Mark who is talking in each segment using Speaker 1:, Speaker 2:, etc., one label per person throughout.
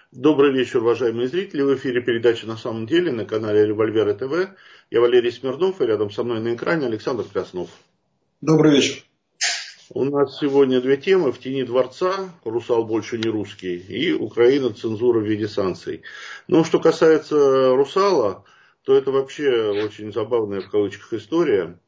Speaker 1: Добрый вечер, уважаемые зрители. В эфире передача «На самом деле» на канале Револьверы ТВ. Я Валерий Смирнов, и рядом со мной на экране Александр Краснов.
Speaker 2: Добрый вечер.
Speaker 1: У нас сегодня две темы: «В тени дворца», «Русал больше не русский» и «Украина. Цензура в виде санкций». Но что касается «Русала», то это вообще очень забавная в кавычках история,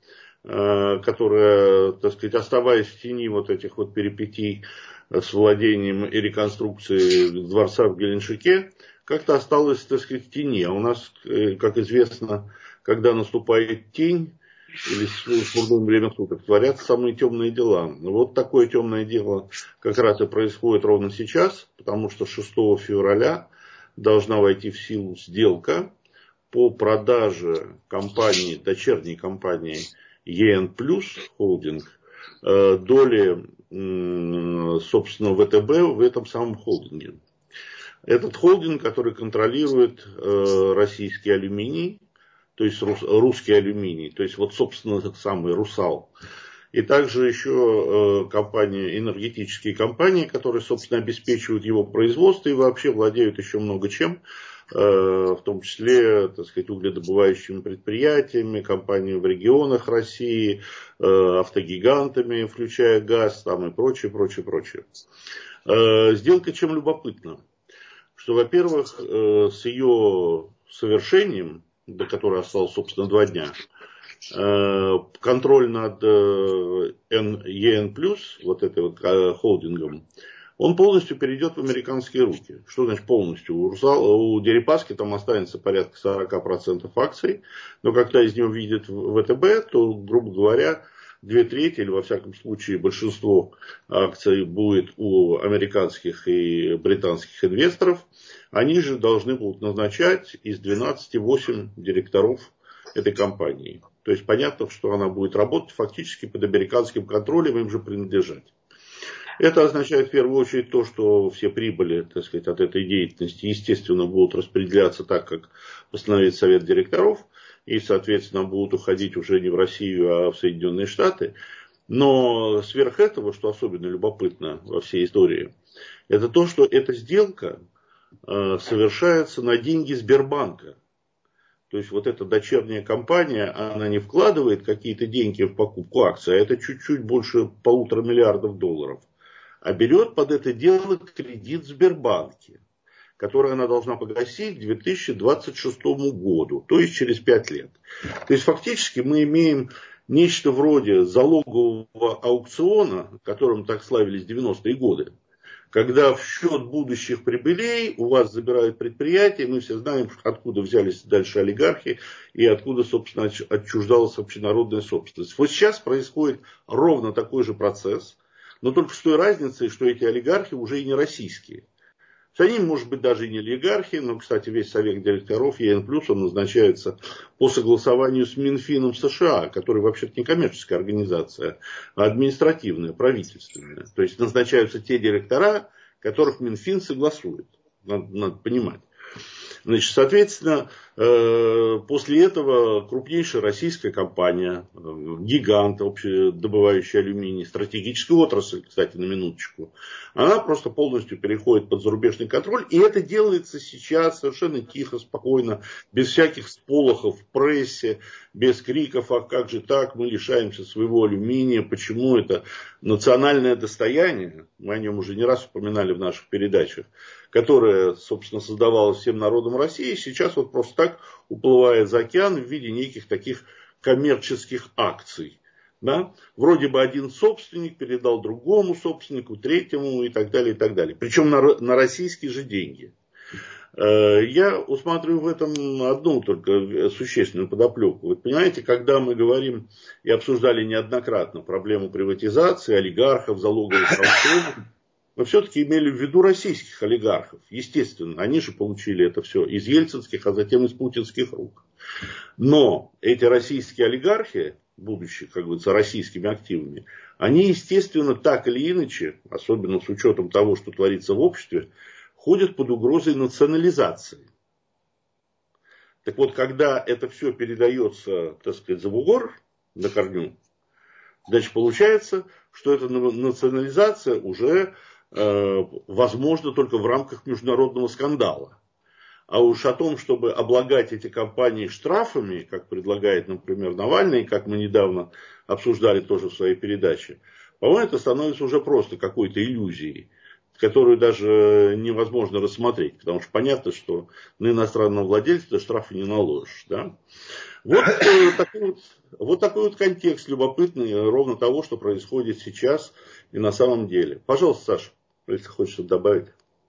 Speaker 1: которая, так сказать, оставаясь в тени вот этих вот перипетий с владением и реконструкцией дворца в Геленджике, как-то осталась, так сказать, в тени. А у нас, как известно, когда наступает тень или смурное время суток, творятся самые темные дела. Вот такое темное дело как раз и происходит ровно сейчас, потому что 6 февраля должна войти в силу сделка по продаже компании, дочерней компании ЕН Плюс холдинг, доли, собственно, ВТБ в этом самом холдинге. Этот холдинг, который контролирует российский алюминий, то есть русский алюминий, то есть вот, собственно, этот самый «Русал». И также еще компании, энергетические компании, которые, собственно, обеспечивают его производство и вообще владеют еще много чем, в том числе, так сказать, угледобывающими предприятиями, компаниями в регионах России, автогигантами, включая газ там, и прочее, прочее, прочее. Сделка чем любопытна? Что, во-первых, с ее совершением, до которой осталось, собственно, 2 дня, контроль над ЕН+, вот этой вот холдингом, он полностью перейдет в американские руки. Что значит полностью? У Дерипаски там останется порядка 40% акций, но когда из него видят ВТБ, то, грубо говоря, 2/3, или во всяком случае большинство акций будет у американских и британских инвесторов. Они же должны будут назначать из 12 8 директоров этой компании. То есть понятно, что она будет работать фактически под американским контролем, им же принадлежать. Это означает в первую очередь то, что все прибыли, так сказать, от этой деятельности, естественно, будут распределяться так, как постановит Совет директоров, и, соответственно, будут уходить уже не в Россию, а в Соединенные Штаты. Но сверх этого, что особенно любопытно во всей истории, это то, что эта сделка совершается на деньги Сбербанка. То есть вот эта дочерняя компания, она не вкладывает какие-то деньги в покупку акций, а это чуть-чуть больше 1,5 миллиарда долларов. А берет под это дело кредит в Сбербанке, который она должна погасить к 2026 году, то есть через 5 лет. То есть фактически мы имеем нечто вроде залогового аукциона, которым так славились 90-е годы, когда в счет будущих прибылей у вас забирают предприятия, мы все знаем, откуда взялись дальше олигархи и откуда, собственно, отчуждалась общенародная собственность. Вот сейчас происходит ровно такой же процесс, но только с той разницей, что эти олигархи уже и не российские. Они, может быть, даже и не олигархи, но, кстати, весь совет директоров ЕН+, он назначается по согласованию с Минфином США, который вообще-то не коммерческая организация, а административная, правительственная. То есть назначаются те директора, которых Минфин согласует. Надо понимать. Значит, соответственно, после этого крупнейшая российская компания, гигант, добывающая алюминий, стратегическая отрасль, кстати, на минуточку, она просто полностью переходит под зарубежный контроль. И это делается сейчас совершенно тихо, спокойно, без всяких сполохов в прессе, без криков: а как же так, мы лишаемся своего алюминия, почему это национальное достояние, мы о нем уже не раз упоминали в наших передачах, которая, собственно, создавалась всем народом России, сейчас вот просто так уплывает за океан в виде неких таких коммерческих акций. Да? Вроде бы один собственник передал другому собственнику, третьему и так далее, и так далее. Причем на российские же деньги. Я усматриваю в этом одну только существенную подоплеку. Вы понимаете, когда мы говорим и обсуждали неоднократно проблему приватизации, олигархов, залоговых аукционов, мы все-таки имели в виду российских олигархов. Естественно, они же получили это все из ельцинских, а затем из путинских рук. Но эти российские олигархи, будучи, как говорится, российскими активами, они, естественно, так или иначе, особенно с учетом того, что творится в обществе, ходят под угрозой национализации. Так вот, когда это все передается, так сказать, за бугор, на корню, значит, получается, что эта национализация уже возможно только в рамках международного скандала. А уж о том, чтобы облагать эти компании штрафами, как предлагает, например, Навальный, как мы недавно обсуждали тоже в своей передаче, по-моему, это становится уже просто какой-то иллюзией, которую даже невозможно рассмотреть. Потому что понятно, что на иностранного владельца штрафы не наложишь. Да? Вот такой вот контекст любопытный ровно того, что происходит сейчас и на самом деле. Пожалуйста, Саша, если хочешь что-то добавить.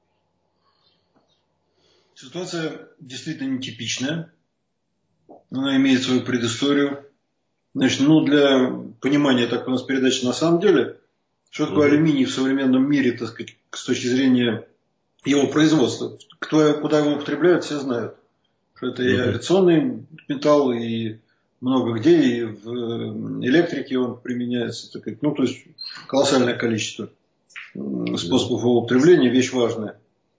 Speaker 2: Ситуация действительно нетипичная. Она имеет свою предысторию. Значит, для понимания, так у нас передача на самом деле, что такое алюминий в современном мире, так сказать, с точки зрения его производства. Куда его употребляют, все знают. Что это и авиационный металл, и много где, и в электрике он применяется. Так сказать. То есть колоссальное количество способов его употребления, вещь важная.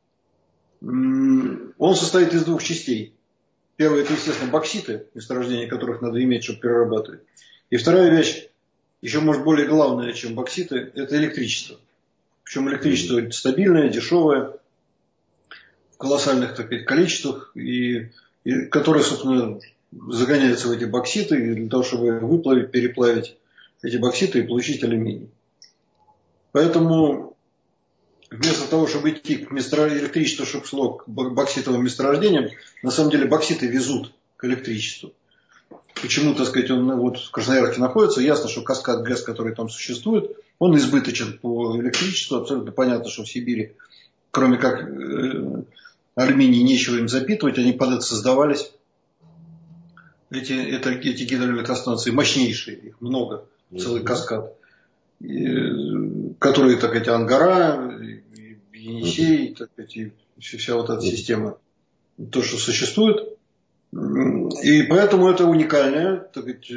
Speaker 2: Он состоит из двух частей. Первое, это, естественно, бокситы, месторождения которых надо иметь, чтобы перерабатывать. И вторая вещь, еще, может, более главная, чем бокситы, это электричество. Причем электричество стабильное, дешевое, в колоссальных, так сказать, количествах, и которое, собственно, загоняется в эти бокситы для того, чтобы выплавить, переплавить эти бокситы и получить алюминий. Поэтому вместо того, чтобы идти к электричеству, чтобы шло к бокситовым месторождениям, на самом деле бокситы везут к электричеству. Почему, так сказать, он в Красноярске находится, ясно, что каскад ГЭС, который там существует, он избыточен по электричеству. Абсолютно понятно, что в Сибири, кроме как алюминий, нечего им запитывать, они под это создавались. Эти гидроэлектростанции мощнейшие, их много, целый каскад. Которые, так сказать, Ангара, Енисей, так сказать, и вся вот эта система, то, что существует. И поэтому это уникальное, так сказать,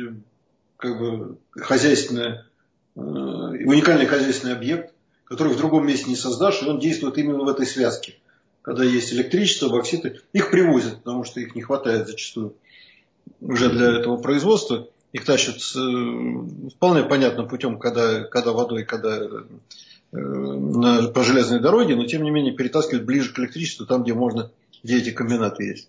Speaker 2: уникальный хозяйственный объект, который в другом месте не создашь, и он действует именно в этой связке. Когда есть электричество, бокситы, их привозят, потому что их не хватает зачастую уже для этого производства. Их тащат вполне понятным путем, когда водой, когда по железной дороге, но тем не менее перетаскивают ближе к электричеству, там, где эти комбинаты есть.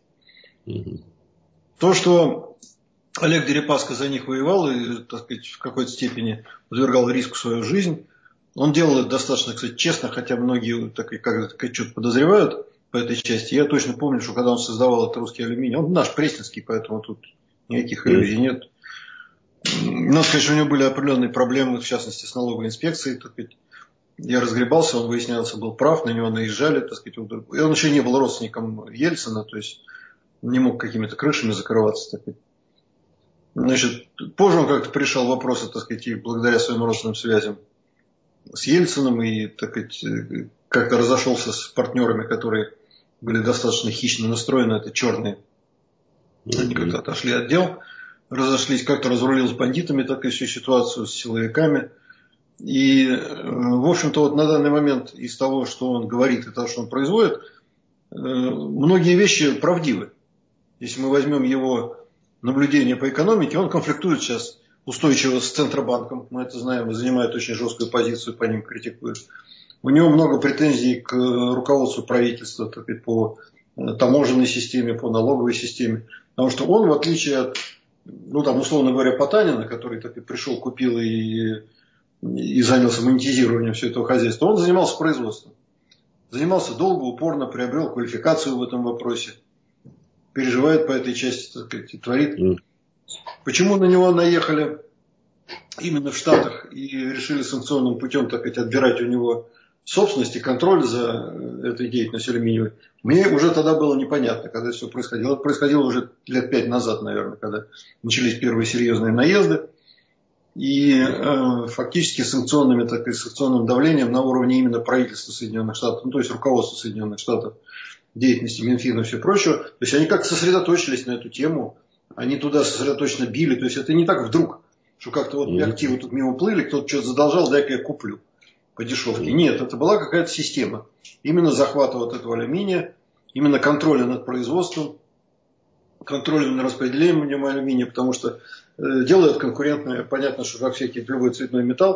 Speaker 2: То, что Олег Дерипаска за них воевал и, так сказать, в какой-то степени подвергал риску свою жизнь, он делал это достаточно, кстати, честно, хотя многие что-то подозревают по этой части. Я точно помню, что когда он создавал этот русский алюминий, он наш пресненский, поэтому тут никаких иллюзий нет. Надо сказать, что у него были определенные проблемы, в частности, с налоговой инспекцией. Так сказать. Я разгребался, он выяснялся, был прав, на него наезжали. Так сказать, и он еще не был родственником Ельцина, то есть не мог какими-то крышами закрываться. Так сказать. Значит, позже он как-то пришел вопросы, так сказать, и благодаря своим родственным связям с Ельциным, и так сказать, как-то разошелся с партнерами, которые были достаточно хищно настроены, это черные. Они как-то отошли от дел, разошлись, как-то разрулил с бандитами, так и всю ситуацию с силовиками. И, в общем-то, вот на данный момент из того, что он говорит и того, что он производит, многие вещи правдивы. Если мы возьмем его наблюдения по экономике, он конфликтует сейчас устойчиво с Центробанком. Мы это знаем, и занимает очень жесткую позицию, по ним критикует. У него много претензий к руководству правительства, так сказать, по таможенной системе, по налоговой системе. Потому что он, в отличие от, условно говоря, Потанина, который так и пришел, купил и занялся монетизированием всего этого хозяйства, он занимался производством. Занимался долго, упорно, приобрел квалификацию в этом вопросе. Переживает по этой части, так сказать, и творит. Почему на него наехали именно в Штатах и решили санкционным путем, так сказать, отбирать у него собственность и контроль за этой деятельностью алюминиевой, мне уже тогда было непонятно, когда это все происходило. Это происходило уже лет 5 назад, наверное, когда начались первые серьезные наезды. И фактически санкционным давлением на уровне именно правительства Соединенных Штатов, то есть руководства Соединенных Штатов, деятельности Минфина и все прочее. То есть они как-то сосредоточились на эту тему, они туда сосредоточенно били. То есть это не так вдруг, что как-то активы тут мимо плыли, кто-то что-то задолжал, дай-ка я куплю по дешевке. Нет, это была какая-то система. Именно захвата вот этого алюминия, именно контроля над производством, контроля над распределением алюминия, потому что делают конкурентное. Понятно, что как всякий любой цветной металл,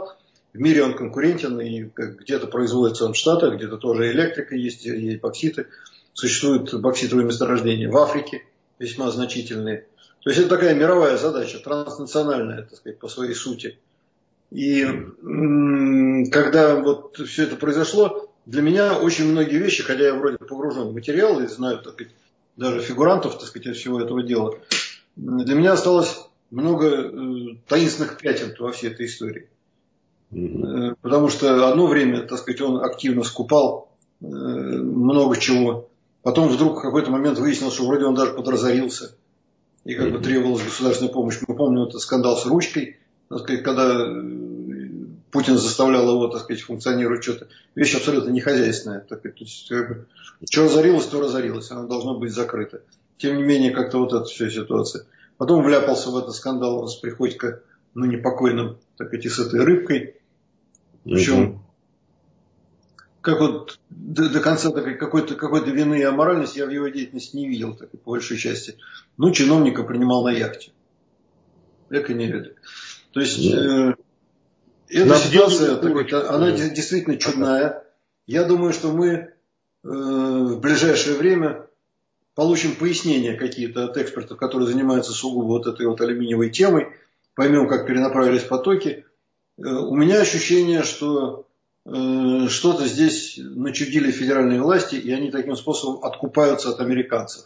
Speaker 2: в мире он конкурентен, и где-то производится он в Штатах, где-то тоже электрика есть, и бокситы. Существуют бокситовые месторождения в Африке, весьма значительные. То есть это такая мировая задача, транснациональная, так сказать, по своей сути. И когда вот все это произошло, для меня очень многие вещи, хотя я вроде погружен в материал и знаю, так сказать, даже фигурантов, так сказать, всего этого дела, для меня осталось много таинственных пятен во всей этой истории. Потому что одно время, так сказать, он активно скупал много чего. Потом вдруг в какой-то момент выяснилось, что вроде он даже подразорился. И как бы требовалась государственная помощь. Мы помним этот скандал с ручкой, так сказать, когда Путин заставлял его, так сказать, функционировать что-то. Вещь абсолютно не хозяйственная. Так сказать. То есть, что разорилось, то разорилось. Оно должно быть закрыто. Тем не менее, как-то вот эта вся ситуация. Потом вляпался в этот скандал с Приходько, ну, непокойным, так сказать, и с этой рыбкой. Причем, как вот до конца какой-то вины и аморальности я в его деятельности не видел, так, по большой части. Ну, чиновника принимал на яхте. Эко не видно. То есть, эта ситуация, она действительно чудная. Я думаю, что мы в ближайшее время получим пояснения какие-то от экспертов, которые занимаются сугубо вот этой вот алюминиевой темой, поймем, как перенаправились потоки. У меня ощущение, что что-то здесь начудили федеральные власти, и они таким способом откупаются от американцев.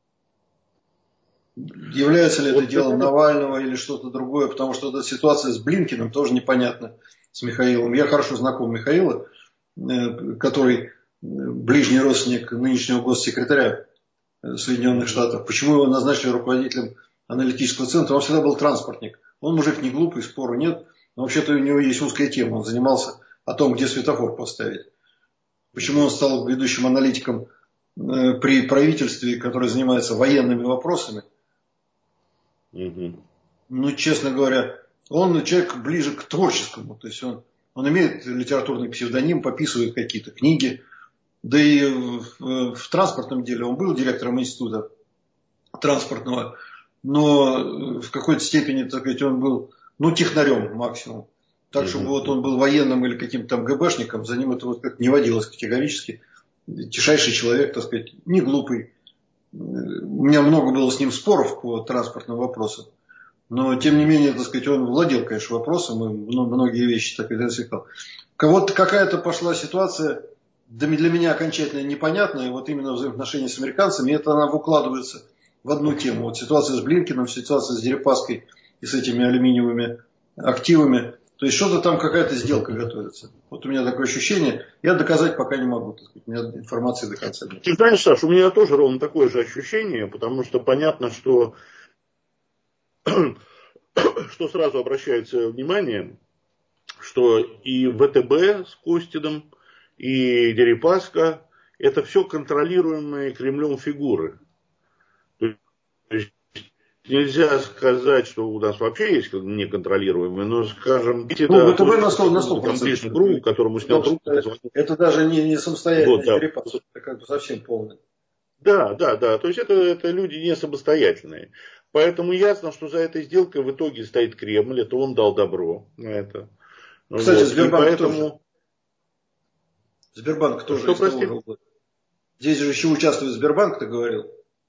Speaker 2: Является ли это делом Навального или что-то другое, потому что эта ситуация с Блинкиным тоже непонятна, с Михаилом. Я хорошо знаком Михаила, который ближний родственник нынешнего госсекретаря Соединенных Штатов. Почему его назначили руководителем аналитического центра? Он всегда был транспортник. Он мужик не глупый, спору нет. Но вообще-то у него есть узкая тема. Он занимался о том, где светофор поставить. Почему он стал ведущим аналитиком при правительстве, которое занимается военными вопросами? Ну, честно говоря, он человек ближе к творческому. То есть он имеет литературный псевдоним, пописывает какие-то книги. Да и в транспортном деле он был директором института транспортного, но в какой-то степени, так сказать, он был, ну, технарем максимум. Так, чтобы вот он был военным или каким-то там ГБшником, за ним это вот как не водилось категорически. Тишайший человек, так сказать, не глупый. У меня много было с ним споров по транспортным вопросам. Но, тем не менее, так сказать, он владел, конечно, вопросом, и многие вещи так и засекал. Вот какая-то пошла ситуация, для меня окончательно непонятная, вот именно взаимоотношения с американцами, это она укладывается в одну тему. Вот ситуация с Блинкиным, ситуация с Дерипаской и с этими алюминиевыми активами. То есть что-то там какая-то сделка готовится. Вот у меня такое ощущение. Я доказать пока не могу. Так сказать. У меня информации до конца нет.
Speaker 1: Ты знаешь, Саш, у меня тоже ровно такое же ощущение, потому что понятно, что сразу обращается внимание, что и ВТБ с Костиным, и Дерипаска – это все контролируемые Кремлем фигуры. То есть нельзя сказать, что у нас вообще есть неконтролируемые, но, скажем,
Speaker 2: ВТБ на 100%.
Speaker 1: ближний круг, которому снял трубку.
Speaker 2: Это даже не самостоятельный Дерипаска, это как бы совсем полный.
Speaker 1: Да. То есть это люди не самостоятельные. Поэтому ясно, что за этой сделкой в итоге стоит Кремль. Это он дал добро на это.
Speaker 2: Кстати, вот. Сбербанк тоже. Сбербанк тоже.
Speaker 1: Что, прости?
Speaker 2: Здесь же еще участвует Сбербанк, ты говорил.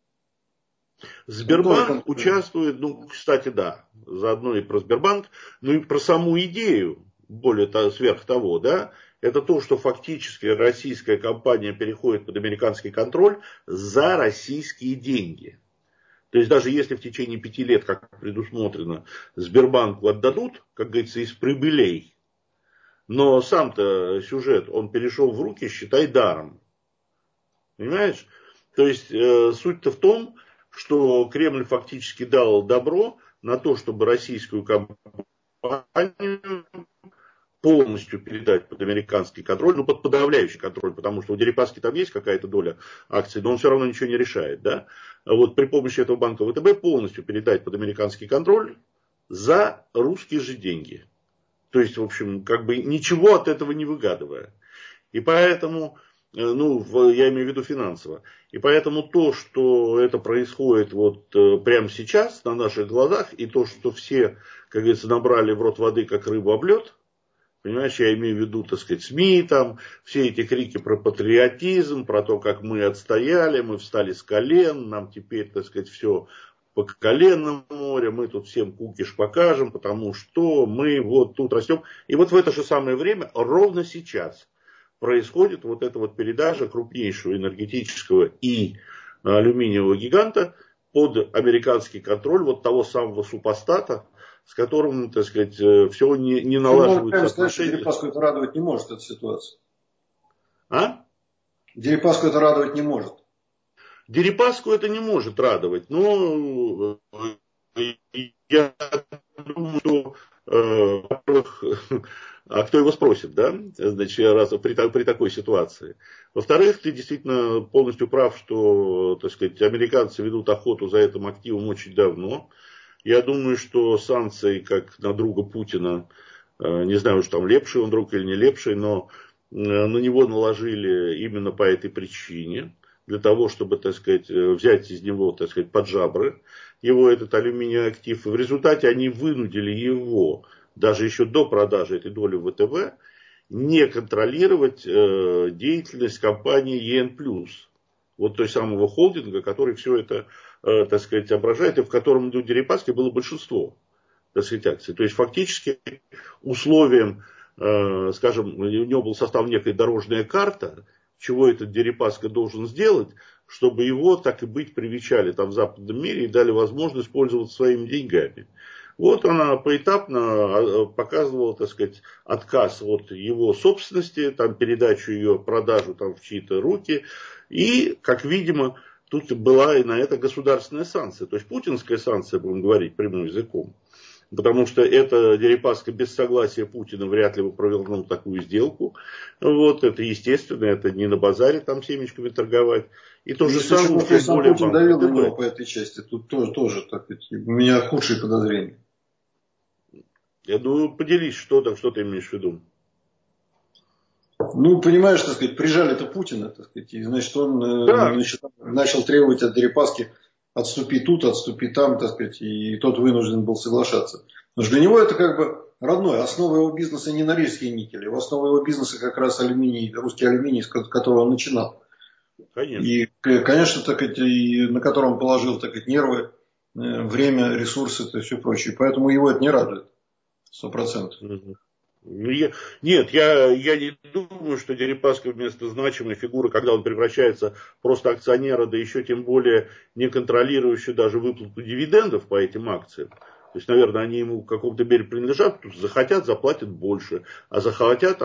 Speaker 1: Сбербанк участвует, ну, кстати, да, заодно и про Сбербанк, но и про саму идею, более того, сверх того, да, это то, что фактически российская компания переходит под американский контроль за российские деньги. То есть даже если в течение 5 лет, как предусмотрено, Сбербанку отдадут, как говорится, из прибылей, но сам-то сюжет, он перешел в руки, считай, даром. Понимаешь? То есть суть-то в том, что Кремль фактически дал добро на то, чтобы российскую компанию полностью передать под американский контроль, ну, под подавляющий контроль, потому что у Дерипаски там есть какая-то доля акций, но он все равно ничего не решает, да. Вот при помощи этого банка ВТБ полностью передать под американский контроль за русские же деньги. То есть, в общем, как бы ничего от этого не выгадывая. И поэтому, ну, я имею в виду финансово. И поэтому то, что это происходит вот прямо сейчас на наших глазах, и то, что все, как говорится, набрали в рот воды, как рыбу об лед, Понимаешь, я имею в виду, так сказать, СМИ, там, все эти крики про патриотизм, про то, как мы отстояли, мы встали с колен, нам теперь, так сказать, все по коленному морю, мы тут всем кукиш покажем, потому что мы вот тут растем. И вот в это же самое время, ровно сейчас, происходит вот эта вот передача крупнейшего энергетического и алюминиевого гиганта под американский контроль вот того самого супостата, с которым, так сказать, все не налаживаются отношения.
Speaker 2: Дерипаску это радовать не может, эта ситуация.
Speaker 1: А?
Speaker 2: Дерипаску это радовать не может.
Speaker 1: Дерипаску это не может радовать, но я думаю, что, во-первых, а кто его спросит, да, значит, раз при такой ситуации. Во-вторых, ты действительно полностью прав, что, так сказать, американцы ведут охоту за этим активом очень давно. Я думаю, что санкции, как на друга Путина, не знаю, уж там лепший он друг или не лепший, но на него наложили именно по этой причине, для того, чтобы, так сказать, взять из него, так сказать, под жабры его этот алюминиевый актив. И в результате они вынудили его, даже еще до продажи этой доли в ВТБ, не контролировать деятельность компании ЕН+. Вот той самого холдинга, который все это, так сказать, ображает, и в котором у Дерипаски было большинство, так сказать, акций. То есть фактически условием, скажем, у него был составлена некая дорожная карта, чего этот Дерипаска должен сделать, чтобы его, так и быть, привечали там в западном мире и дали возможность пользоваться своими деньгами. Вот она поэтапно показывала, так сказать, отказ от его собственности, там, передачу ее, продажу там, в чьи-то руки. И, как видимо, тут была и на это государственная санкция. То есть путинская санкция, будем говорить прямым языком. Потому что это Дерипаска без согласия Путина вряд ли бы провернул такую сделку. Вот, это естественно, это не на базаре там семечками торговать. И то же самое,
Speaker 2: что сам
Speaker 1: более
Speaker 2: Путин давил на него по этой части, тут тоже так сказать, у меня худшие подозрения.
Speaker 1: Я думаю, поделись, что ты имеешь в виду.
Speaker 2: Ну, понимаешь, так сказать, прижали-то Путина, так сказать, и, значит, он начал требовать от Дерипаски отступи тут, отступи там, так сказать, и тот вынужден был соглашаться. Потому что для него это как бы родное. Основа его бизнеса не Норильские никели, основа его бизнеса как раз алюминий, русский алюминий, с которого он начинал. Конечно. И, конечно, так сказать, и на котором он положил, так сказать, нервы, время, ресурсы и все прочее. Поэтому его это не радует. 100%.
Speaker 1: Нет, я не думаю, что Дерипаска вместо значимой фигуры, когда он превращается просто акционера, да еще тем более не контролирующего даже выплату дивидендов по этим акциям. То есть, наверное, они ему в каком-то мере принадлежат, захотят, заплатят больше, а захотят,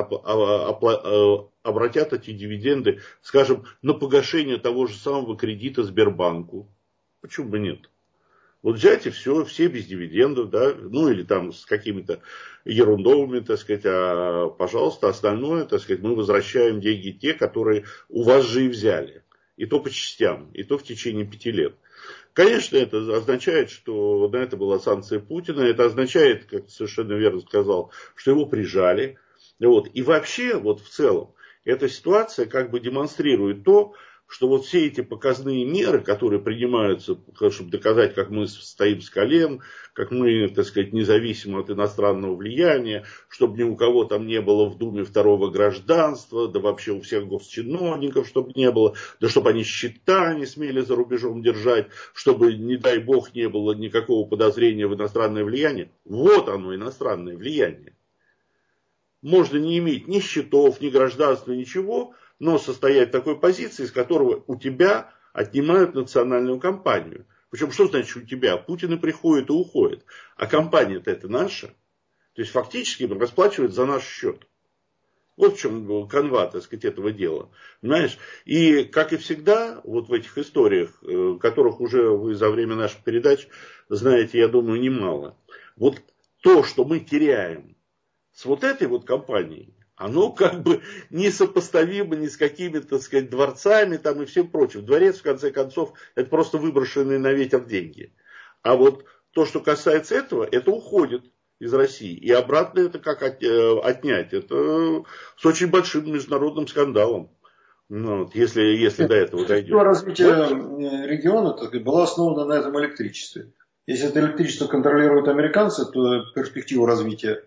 Speaker 1: обратят эти дивиденды, скажем, на погашение того же самого кредита Сбербанку. Почему бы нет? Вот взять и все без дивидендов, да, ну или там с какими-то ерундовыми, так сказать, а пожалуйста, остальное, так сказать, мы возвращаем деньги те, которые у вас же и взяли. И то по частям, и то в течение 5 лет. Конечно, это означает, что на это была санкция Путина, это означает, как ты совершенно верно сказал, что его прижали. Вот. И вообще, вот в целом, эта ситуация как бы демонстрирует то, что вот все эти показные меры, которые принимаются, чтобы доказать, как мы стоим с колен, как мы, так сказать, независимы от иностранного влияния, чтобы ни у кого там не было в Думе второго гражданства, да вообще у всех госчиновников, чтобы не было, да чтобы они счета не смели за рубежом держать, чтобы, не дай бог, не было никакого подозрения в иностранное влияние. Вот оно, иностранное влияние. Можно не иметь ни счетов, ни гражданства, ничего, но состоять в такой позиции, из которого у тебя отнимают национальную компанию. Причем, что значит у тебя? Путин и приходит и уходит. А компания-то это наша. То есть, фактически расплачивают за наш счет. Вот в чем канва, так сказать, этого дела. Понимаешь? И, как и всегда, вот в этих историях, которых уже вы за время наших передач знаете, я думаю, немало. Вот то, что мы теряем с вот этой вот компанией, оно как бы несопоставимо ни с какими-то, так сказать, дворцами там и всем прочим. Дворец, в конце концов, это просто выброшенные на ветер деньги. А вот то, что касается этого, это уходит из России. И обратно это как отнять. Это с очень большим международным скандалом. Ну, вот, если до этого дойдет.
Speaker 2: Развитие региона было основано на этом электричестве. Если это электричество контролируют американцы, то перспективу развития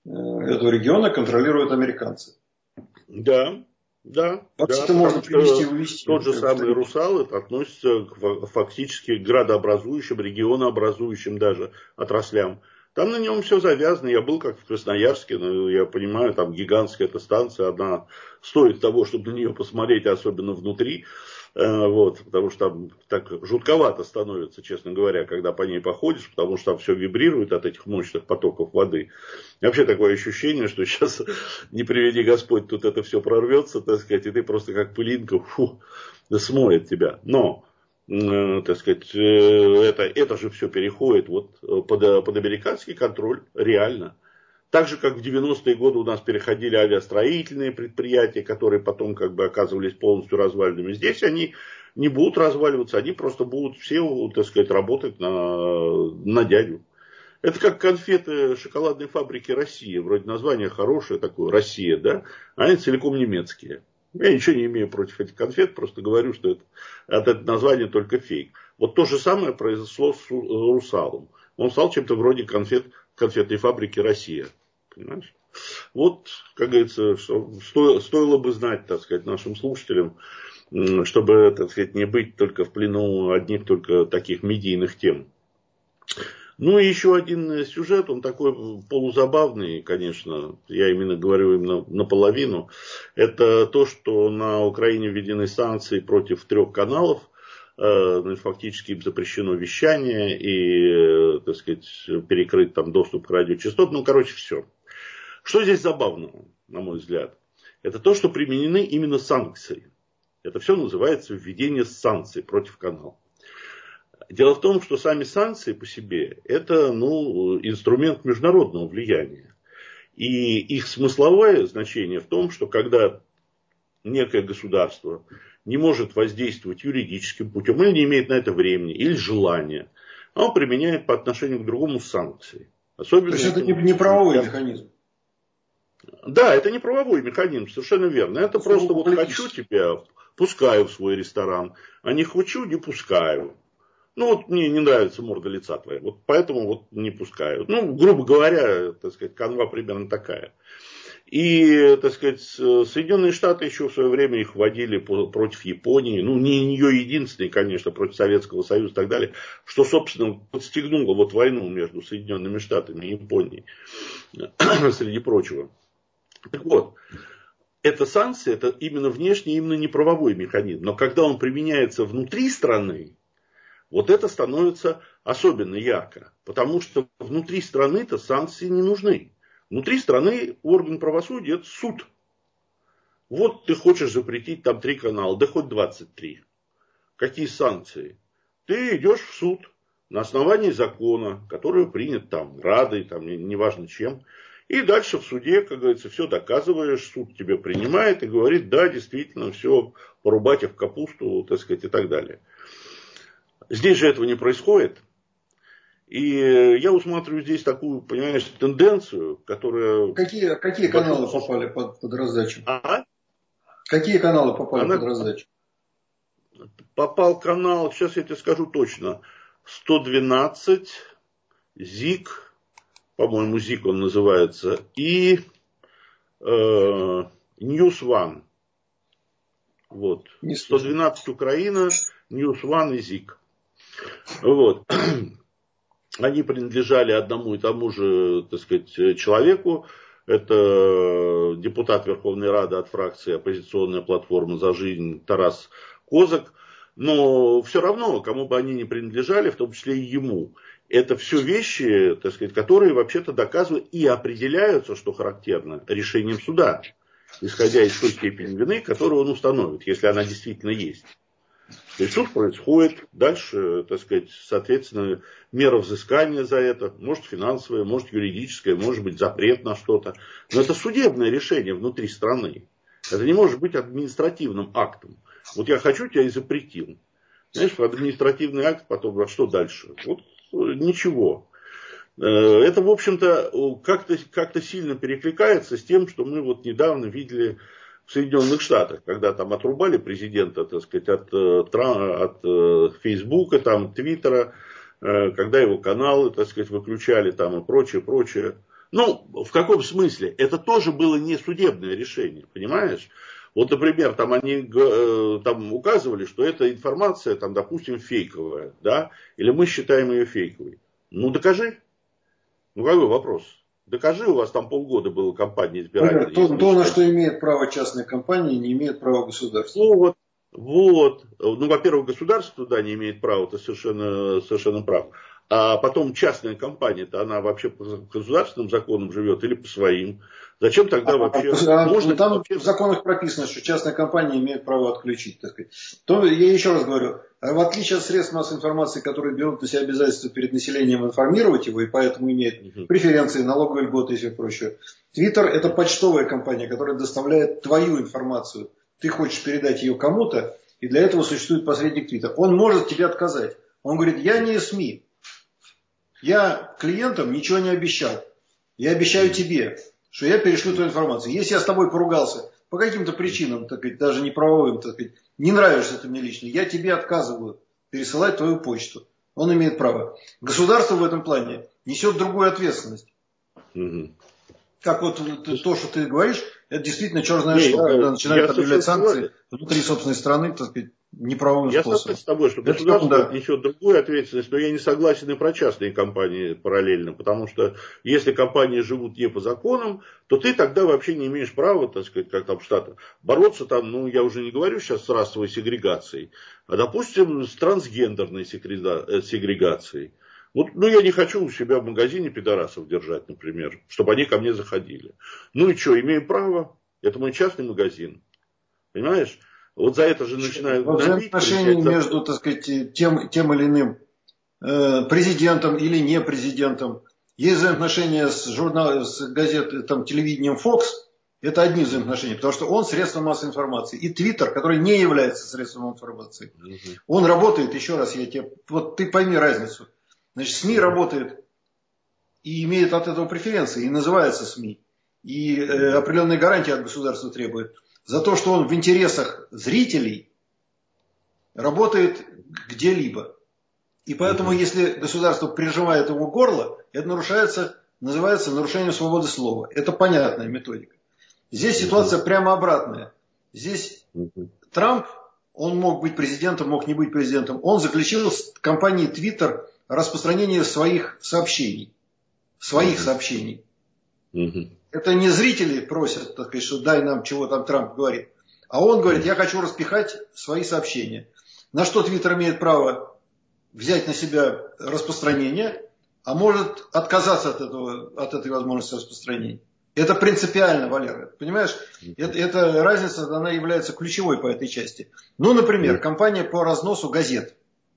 Speaker 2: этого региона контролируют американцы.
Speaker 1: Да, да, да,
Speaker 2: Вообще-то можно привести и увести.
Speaker 1: тот же самый «Русал» это относится фактически к градообразующим, регионообразующим даже отраслям. Там на нем все завязано. Я был как в Красноярске, но я понимаю, там гигантская эта станция, она стоит того, чтобы на нее посмотреть, особенно внутри. Вот, потому что там так жутковато становится, честно говоря, когда по ней походишь, потому что там все вибрирует от этих мощных потоков воды. И вообще такое ощущение, что сейчас, не приведи Господь, тут это все прорвется, так сказать, и ты просто как пылинка, смоет тебя. Но, так сказать, это же все переходит вот под американский контроль, реально. Так же, как в 90-е годы у нас переходили авиастроительные предприятия, которые потом как бы оказывались полностью разваленными. Здесь они не будут разваливаться, они просто будут все, так сказать, работать на дядю. Это как конфеты шоколадной фабрики «Россия». Вроде название хорошее такое, «Россия», да? А они целиком немецкие. Я ничего не имею против этих конфет, просто говорю, что это название только фейк. Вот то же самое произошло с «Русалом». Он стал чем-то вроде конфетной фабрики «Россия». Понимаешь? Вот, как говорится, стоило бы знать, так сказать, нашим слушателям, чтобы, так сказать, не быть только в плену одних только таких медийных тем. Ну и еще один сюжет, он такой полузабавный, конечно, я именно говорю именно наполовину. Это то, что на Украине введены санкции против 3 каналов. Фактически им запрещено вещание и, так сказать, перекрыт там доступ к радиочастотам. Ну, короче, все. Что здесь забавного, на мой взгляд? Это то, что применены именно санкции. Это все называется введение санкций против канала. Дело в том, что сами санкции по себе это инструмент международного влияния. И их смысловое значение в том, что когда некое государство не может воздействовать юридическим путем, или не имеет на это времени, или желания, оно применяет по отношению к другому санкции. Особенно
Speaker 2: то есть это не правовой механизм.
Speaker 1: Да, это не правовой механизм, совершенно верно. Это просто вот хочу тебя, пускаю в свой ресторан, а не хочу, не пускаю. Ну вот мне не нравится морда лица твоя, вот поэтому вот не пускаю. Ну, грубо говоря, так сказать, канва примерно такая. И, так сказать, Соединенные Штаты еще в свое время их вводили против Японии. Ну, не ее единственный, конечно, против Советского Союза и так далее. Что, собственно, подстегнуло вот войну между Соединенными Штатами и Японией, среди прочего. Так вот, эта санкция, это именно внешний, именно неправовой механизм. Но когда он применяется внутри страны, вот это становится особенно ярко. Потому что внутри страны-то санкции не нужны. Внутри страны орган правосудия – это суд. Вот ты хочешь запретить там 3 канала, да хоть 23. Какие санкции? Ты идешь в суд на основании закона, который принят там Радой, там, неважно чем. И дальше в суде, как говорится, все доказываешь, суд тебе принимает и говорит, да, действительно, все, порубать их в капусту, так сказать, и так далее. Здесь же этого не происходит. И я усматриваю здесь такую, понимаешь, тенденцию, которая...
Speaker 2: Какие каналы попали под раздачу?
Speaker 1: А?
Speaker 2: Какие каналы попали под раздачу?
Speaker 1: Попал канал, сейчас я тебе скажу точно, 112, ЗИК, по-моему, ЗИК он называется, и News One. Вот. 112 Украина, News One и ЗИК. Вот. Они принадлежали одному и тому же, так сказать, человеку. Это депутат Верховной Рады от фракции «Оппозиционная платформа за жизнь» Тарас Козак. Но все равно, кому бы они ни принадлежали, в том числе и ему, это все вещи, так сказать, которые вообще-то доказывают и определяются, что характерно, решением суда, исходя из той степени вины, которую он установит, если она действительно есть. То есть суд происходит, дальше, так сказать, соответственно, мера взыскания за это, может финансовая, может юридическая, может быть запрет на что-то. Но это судебное решение внутри страны. Это не может быть административным актом. Вот я хочу, тебя и запретил. Знаешь, административный акт, потом, а что дальше? Вот ничего. Это, в общем-то, как-то сильно перекликается с тем, что мы вот недавно видели в Соединенных Штатах, когда там отрубали президента, так сказать, от Фейсбука, там, Твиттера, когда его каналы, так сказать, выключали там и прочее, прочее. Ну, в каком смысле? Это тоже было не судебное решение, понимаешь? Вот, например, там они там указывали, что эта информация, там, допустим, фейковая, да, или мы считаем ее фейковой. Ну, докажи. Ну, какой вопрос? Докажи, у вас там полгода было кампания избирательная.
Speaker 2: То, на что имеет право частная компания, не имеет права государства.
Speaker 1: Вот, вот. Ну, во-первых, государство туда не имеет права, это совершенно прав. А потом частная компания-то, она вообще по государственным законам живет или по своим? Зачем тогда вообще? Можно
Speaker 2: там
Speaker 1: вообще...
Speaker 2: в законах прописано, что частная компания имеет право отключить. Так сказать. То, я еще раз говорю, в отличие от средств массовой информации, которые берут на себя обязательство перед населением информировать его, и поэтому имеют преференции, налоговые льготы и все прочее, Твиттер — это почтовая компания, которая доставляет твою информацию. Ты хочешь передать ее кому-то, и для этого существует посредник Твиттер. Он может тебе отказать. Он говорит, я не СМИ. Я клиентам ничего не обещал. Я обещаю тебе, что я перешлю твою информацию. Если я с тобой поругался по каким-то причинам, так сказать, даже не правовым, так сказать, не нравишься ты мне лично, я тебе отказываю пересылать твою почту. Он имеет право. Государство в этом плане несет другую ответственность. Как вот то, что ты говоришь, это действительно черт знает что. Когда начинают объявлять санкции внутри собственной страны, так сказать, неправовым способом.
Speaker 1: Я согласен с тобой, что государство несет другую ответственность, но я не согласен и про частные компании параллельно, потому что если компании живут не по законам, то ты тогда вообще не имеешь права, так сказать, как там в Штатах, бороться там, ну я уже не говорю сейчас с расовой сегрегацией, а допустим с трансгендерной сегрегацией. Вот, ну, я не хочу у себя в магазине пидорасов держать, например, чтобы они ко мне заходили. Ну и что, имею право, это мой частный магазин, понимаешь? Вот за это же начинают гнобить.
Speaker 2: Взаимоотношения между, так сказать, тем или иным президентом или не президентом. Есть взаимоотношения с газетой, там, телевидением Fox. Это одни взаимоотношения, потому что он средство массовой информации. И Твиттер, который не является средством информации. Он работает, еще раз я тебе... Вот ты пойми разницу. Значит, СМИ работает и имеет от этого преференции, и называется СМИ. И определенные гарантии от государства требует. За то, что он в интересах зрителей работает где-либо. И поэтому, если государство прижимает ему горло, это называется нарушением свободы слова. Это понятная методика. Здесь ситуация прямо обратная. Здесь Трамп, он мог быть президентом, мог не быть президентом. Он заключил с компанией Twitter распространение своих сообщений. Это не зрители просят, так сказать, что дай нам, чего там Трамп говорит. А он говорит, я хочу распихать свои сообщения. На что Твиттер имеет право взять на себя распространение, а может отказаться от этой возможности распространения. Это принципиально, Валера. Понимаешь, эта разница, она является ключевой по этой части. Ну, например, компания по разносу газет.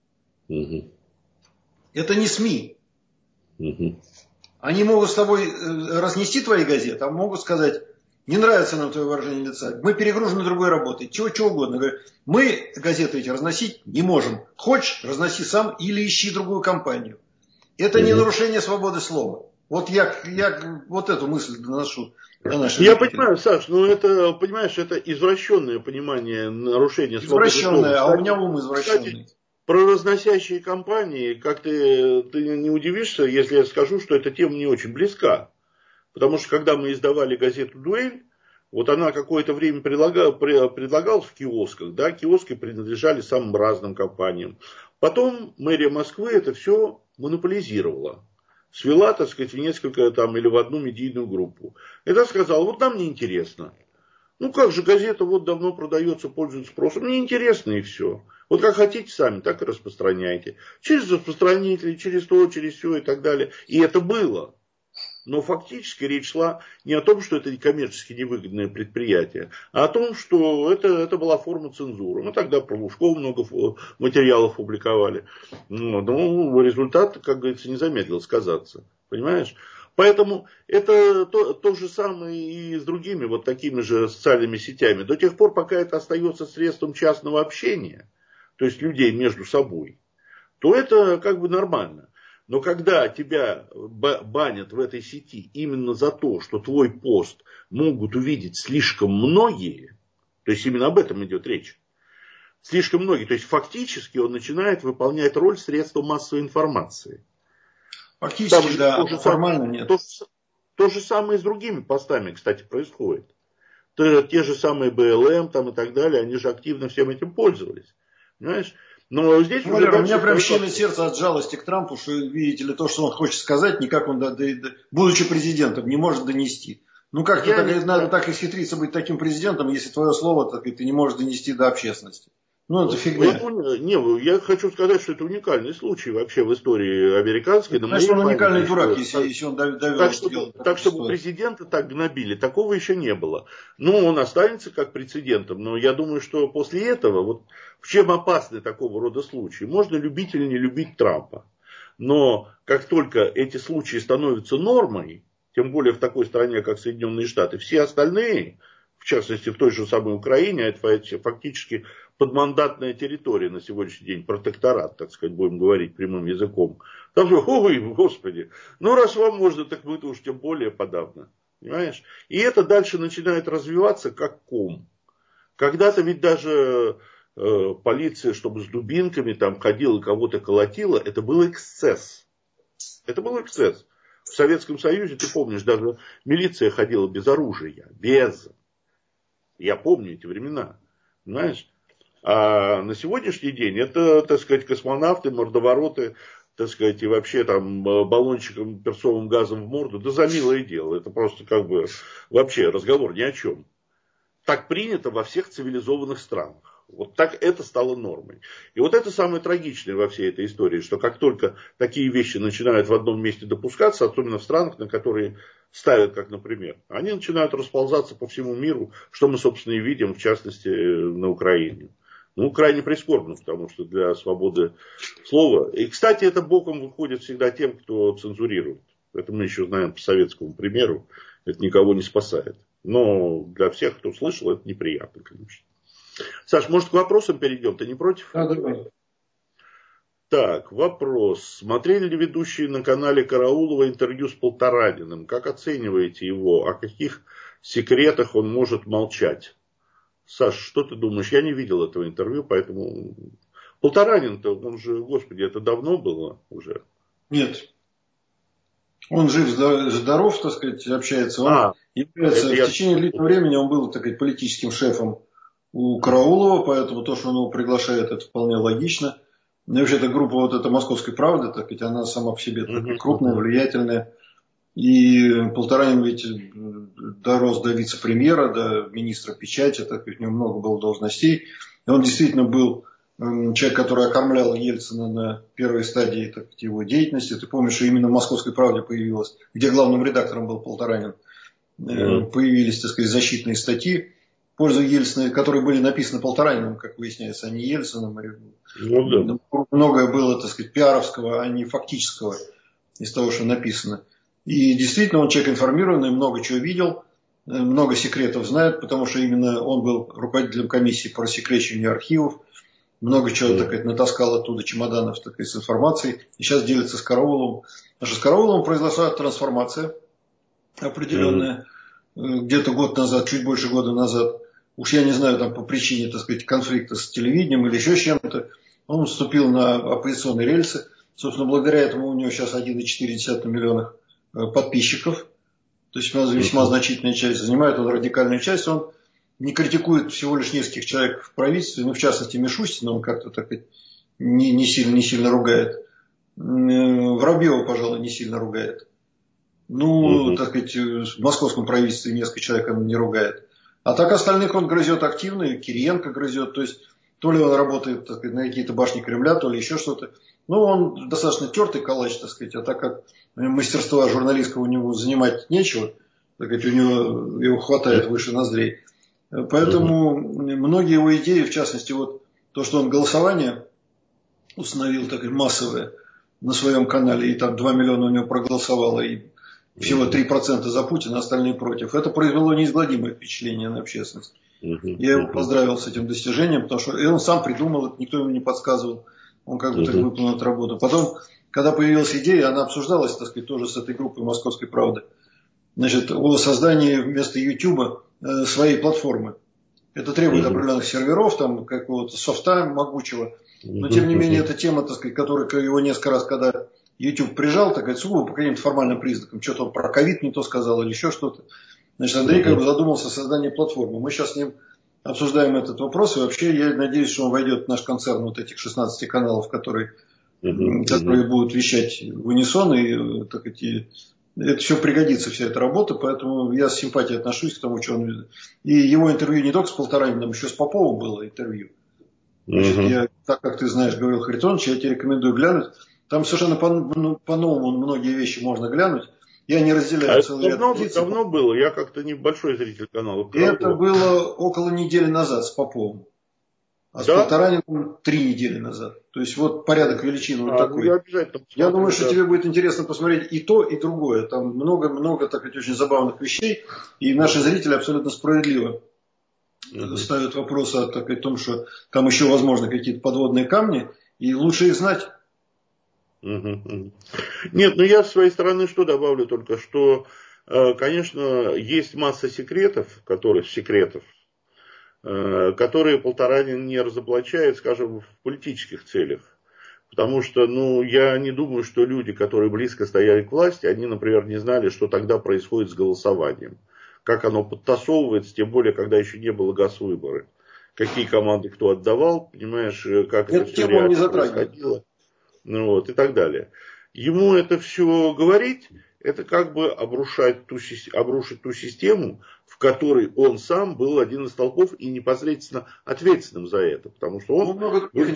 Speaker 2: Это не СМИ. Они могут с тобой разнести твои газеты, а могут сказать, не нравится нам твое выражение лица, мы перегружены другой работой, чего угодно. Говорят, мы газеты эти разносить не можем. Хочешь, разноси сам или ищи другую компанию. Это не нарушение свободы слова. Вот я вот эту мысль доношу.
Speaker 1: Я понимаю, Саш, но это, понимаешь, это извращенное понимание нарушения свободы слова.
Speaker 2: Извращенное, а у меня ум извращенный.
Speaker 1: Про разносящие компании, как ты не удивишься, если я скажу, что эта тема не очень близка. Потому что когда мы издавали газету «Дуэль», вот она какое-то время предлагалась в киосках, да, киоски принадлежали самым разным компаниям. Потом мэрия Москвы это все монополизировала. Свела, так сказать, в несколько там или в одну медийную группу. И та сказала, вот нам неинтересно. Ну как же, газета вот давно продается, пользуется спросом. Неинтересно и все. Вот как хотите сами, так и распространяйте. Через распространителей, через то, через все и так далее. И это было. Но фактически речь шла не о том, что это коммерчески невыгодное предприятие, а о том, что это была форма цензуры. Мы тогда про Лужкова много материалов публиковали. Но результат, как говорится, не замедлил сказаться. Понимаешь? Поэтому это то же самое и с другими вот такими же социальными сетями. До тех пор, пока это остается средством частного общения, то есть людей между собой, то это как бы нормально. Но когда тебя банят в этой сети именно за то, что твой пост могут увидеть слишком многие, то есть именно об этом идет речь, слишком многие, то есть фактически он начинает выполнять роль средства массовой информации.
Speaker 2: Фактически, да, формально нет.
Speaker 1: То же самое и с другими постами, кстати, происходит. Те же самые БЛМ там и так далее, они же активно всем этим пользовались. Понимаешь? Но здесь уже
Speaker 2: Валера, у
Speaker 1: дальше
Speaker 2: меня прям щемит сердце от жалости к Трампу, что, видите ли, то, что он хочет сказать, никак он, будучи президентом, не может донести. Ну как-то надо так исхитриться быть таким президентом, если твое слово так, ты не можешь донести до общественности. Ну это фигня.
Speaker 1: Я хочу сказать, что это уникальный случай вообще в истории американской.
Speaker 2: Значит, он уникальный дурак, если он довел
Speaker 1: так, чтобы президента так гнобили, такого еще не было. Ну, он останется как прецедентом, но я думаю, что после этого, вот в чем опасны такого рода случаи? Можно любить или не любить Трампа, но как только эти случаи становятся нормой, тем более в такой стране, как Соединенные Штаты, все остальные, в частности в той же самой Украине, это фактически подмандатная территория на сегодняшний день, протекторат, так сказать, будем говорить прямым языком. Там же, ой, господи, ну раз вам можно, так мы-то уж тем более подавно. Понимаешь? И это дальше начинает развиваться как ком. Когда-то ведь даже полиция, чтобы с дубинками там ходила, кого-то колотила, это был эксцесс. Это был эксцесс. В Советском Союзе, ты помнишь, даже милиция ходила без оружия. Без. Я помню эти времена. Понимаешь? А на сегодняшний день это, так сказать, космонавты, мордовороты, так сказать, и вообще там баллончиком перцовым газом в морду, да за милое дело. Это просто как бы вообще разговор ни о чем. Так принято во всех цивилизованных странах. Вот так это стало нормой. И вот это самое трагичное во всей этой истории, что как только такие вещи начинают в одном месте допускаться, особенно в странах, на которые ставят, как, например, они начинают расползаться по всему миру, что мы, собственно, и видим, в частности, на Украине. Ну, крайне прискорбно, потому что для свободы слова. И, кстати, это боком выходит всегда тем, кто цензурирует. Это мы еще знаем по советскому примеру. Это никого не спасает. Но для всех, кто слышал, это неприятно, конечно. Саш, может, к вопросам перейдем? Ты не против?
Speaker 2: Да, давай.
Speaker 1: Так, вопрос. Смотрели ли ведущие на канале Караулова интервью с Полтораниным? Как оцениваете его? О каких секретах он может молчать? Саш, что ты думаешь? Я не видел этого интервью, поэтому... Полторанин-то, он же, господи, это давно было уже?
Speaker 2: Нет. Он жив-здоров, так сказать, общается. Он является, в течение длительного времени он был, так сказать, политическим шефом у Караулова, поэтому то, что он его приглашает, это вполне логично. И вообще-то группа вот эта «Московской правды», так сказать, она сама по себе такая крупная, влиятельная. И Полторанин ведь дорос до вице-премьера, до министра печати, так сказать, у него много было должностей. И он действительно был человек, который окормлял Ельцина на первой стадии, так сказать, его деятельности. Ты помнишь, что именно в «Московской правде» появилась, где главным редактором был Полторанин, появились, так сказать, защитные статьи в пользу Ельцина, которые были написаны Полтораниным, как выясняется, а не Ельциным. Многое было, так сказать, пиаровского, а не фактического из того, что написано. И действительно, он человек информированный, много чего видел, много секретов знает, потому что именно он был руководителем комиссии по рассекречиванию архивов, много чего, так сказать, натаскал оттуда чемоданов, так сказать, с информацией, и сейчас делится с Карауловым. Потому что с Карауловым произошла трансформация определенная, где-то год назад, чуть больше года назад. Уж я не знаю, там по причине, так сказать, конфликта с телевидением или еще с чем-то, он вступил на оппозиционные рельсы. Собственно, благодаря этому у него сейчас 1,4 миллиона подписчиков. То есть весьма значительная часть. Занимает он радикальную часть. Он не критикует всего лишь нескольких человек в правительстве, ну, в частности, Мишустина, он как-то так не сильно ругает. Воробьева, пожалуй, не сильно ругает. Ну, так сказать, в московском правительстве несколько человек он не ругает. А так остальных он грызет активно, и Кириенко грызет. То есть, то ли он работает, так сказать, на какие-то башни Кремля, то ли еще что-то. Ну, он достаточно тертый калач, так сказать, а так как мастерства журналистского у него занимать нечего, так сказать, у него его хватает выше ноздрей. Поэтому многие его идеи, в частности, вот то, что он голосование установил такое массовое на своем канале, и там 2 миллиона у него проголосовало, и всего 3% за Путина, остальные против. Это произвело неизгладимое впечатление на общественность. Я его поздравил с этим достижением, потому что он сам придумал это, никто ему не подсказывал. Он как бы так выполнил эту работу. Потом, когда появилась идея, она обсуждалась, так сказать, тоже с этой группой «Московской правды». Значит, о создании вместо YouTube своей платформы. Это требует определенных серверов, там какого-то софта могучего. Но, тем не менее, эта тема, так сказать, которая его несколько раз, когда YouTube прижал, так сказать, сугубо по каким-то формальным признакам. Что-то он про ковид не то сказал или еще что-то. Значит, Андрей как бы задумался о создании платформы. Мы сейчас с ним обсуждаем этот вопрос. И вообще я надеюсь, что он войдет в наш концерн вот этих 16 каналов, которые будут вещать в унисон. И, так сказать, это все пригодится, вся эта работа. Поэтому я с симпатией отношусь к тому, что он... И его интервью не только с Полтораниным, еще с Поповым было интервью. Значит, я, так как ты знаешь, говорил Харитонович, я тебе рекомендую глянуть. Там совершенно по-новому многие вещи можно глянуть. Я не разделяю целый ряд позиций.
Speaker 1: Давно было, я как-то небольшой зритель канала.
Speaker 2: Это было около недели назад с Поповым. А с Полтораниным 3 недели назад. То есть вот порядок величин вот такой. Я думаю, что тебе будет интересно посмотреть и то, и другое. Там много так сказать, очень забавных вещей. И наши зрители абсолютно справедливо ставят вопросы о том, что там еще возможно какие-то подводные камни. И лучше их знать.
Speaker 1: Нет, я с своей стороны что добавлю только, что, конечно, есть масса секретов, которые Полторанин не разоблачает, скажем, в политических целях. Потому что, я не думаю, что люди, которые близко стояли к власти, они, например, не знали, что тогда происходит с голосованием. Как оно подтасовывается, тем более, когда еще не было госвыборы. Какие команды кто отдавал, понимаешь, как это все реально происходило. И так далее. Ему это все говорить, это как бы обрушить ту систему, в которой он сам был один из столпов и непосредственно ответственным за это. Потому что он был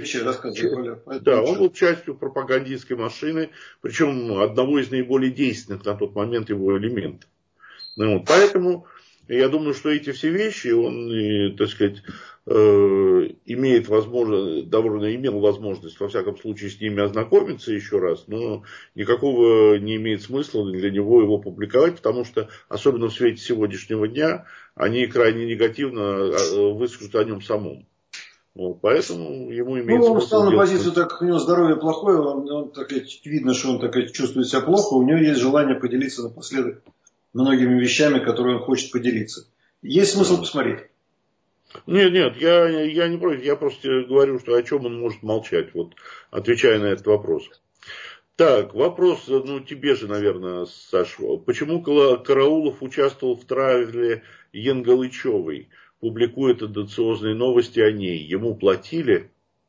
Speaker 1: частью пропагандистской машины, причем одного из наиболее действенных на тот момент его элементов. Поэтому я думаю, что эти все вещи он, так сказать, имел возможность, во всяком случае, с ними ознакомиться еще раз, но никакого не имеет смысла для него его публиковать, потому что, особенно в свете сегодняшнего дня, они крайне негативно выскажут о нем самом. Поэтому ему имеет смысл.
Speaker 2: Он встал на позицию, так как у него здоровье плохое, он так сказать, видно, что он так сказать, чувствует себя плохо, у него есть желание поделиться напоследок многими вещами, которые он хочет поделиться. Есть смысл посмотреть.
Speaker 1: Нет, я не против, я просто говорю, что о чем он может молчать, отвечая на этот вопрос. Так, вопрос, тебе же, наверное, Саш, почему Караулов участвовал в травле Янгалычевой, публикуя тенденциозные новости о ней, ему платили?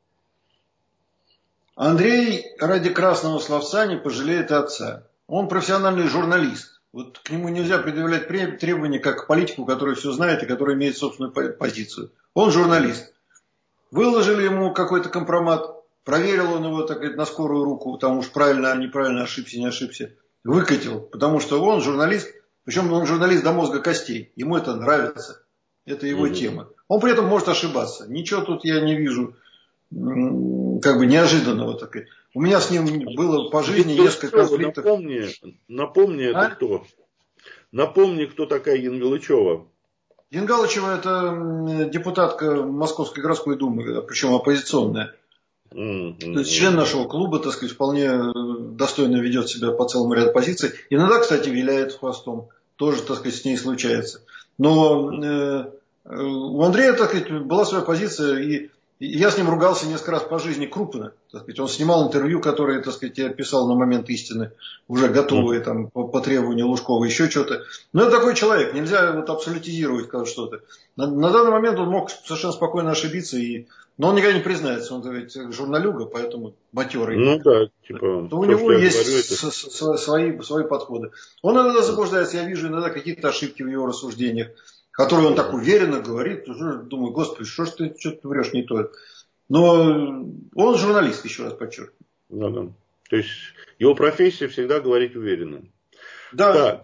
Speaker 2: Андрей ради красного словца не пожалеет отца. Он профессиональный журналист. Вот к нему нельзя предъявлять требования, как к политику, который все знает и который имеет собственную позицию. Он журналист. Выложили ему какой-то компромат, проверил он его, так сказать, на скорую руку, там уж правильно, неправильно, ошибся, не ошибся. Выкатил, потому что он журналист, причем он журналист до мозга костей. Ему это нравится, это его тема. Он при этом может ошибаться. Ничего тут я не вижу как бы неожиданного. Так сказать. У меня с ним было по жизни несколько конфликтов.
Speaker 1: Напомни, это кто? Напомни, кто такая Янгалычева.
Speaker 2: Янгалычева это депутатка Московской городской думы, причем оппозиционная. То есть член нашего клуба, так сказать, вполне достойно ведет себя по целому ряду позиций. Иногда, кстати, виляет хвостом. Тоже, так сказать, с ней случается. Но у Андрея, так сказать, была своя позиция, и я с ним ругался несколько раз по жизни крупно. Так сказать, он снимал интервью, которые, так сказать, я писал на момент истины, уже готовые там, по требованию Лужкова, еще что-то. Но это такой человек, нельзя абсолютизировать что-то. На данный момент он мог совершенно спокойно ошибиться, но он никогда не признается, он говорит, журналюга, поэтому матерый. То у него есть свои подходы. Он иногда заблуждается, я вижу иногда какие-то ошибки в его рассуждениях, которые он так уверенно говорит, думаю, господи, что ж ты что-то врешь не то. Но он журналист, еще раз подчеркиваю.
Speaker 1: Да. То есть его профессия всегда говорить уверенно.
Speaker 2: Да.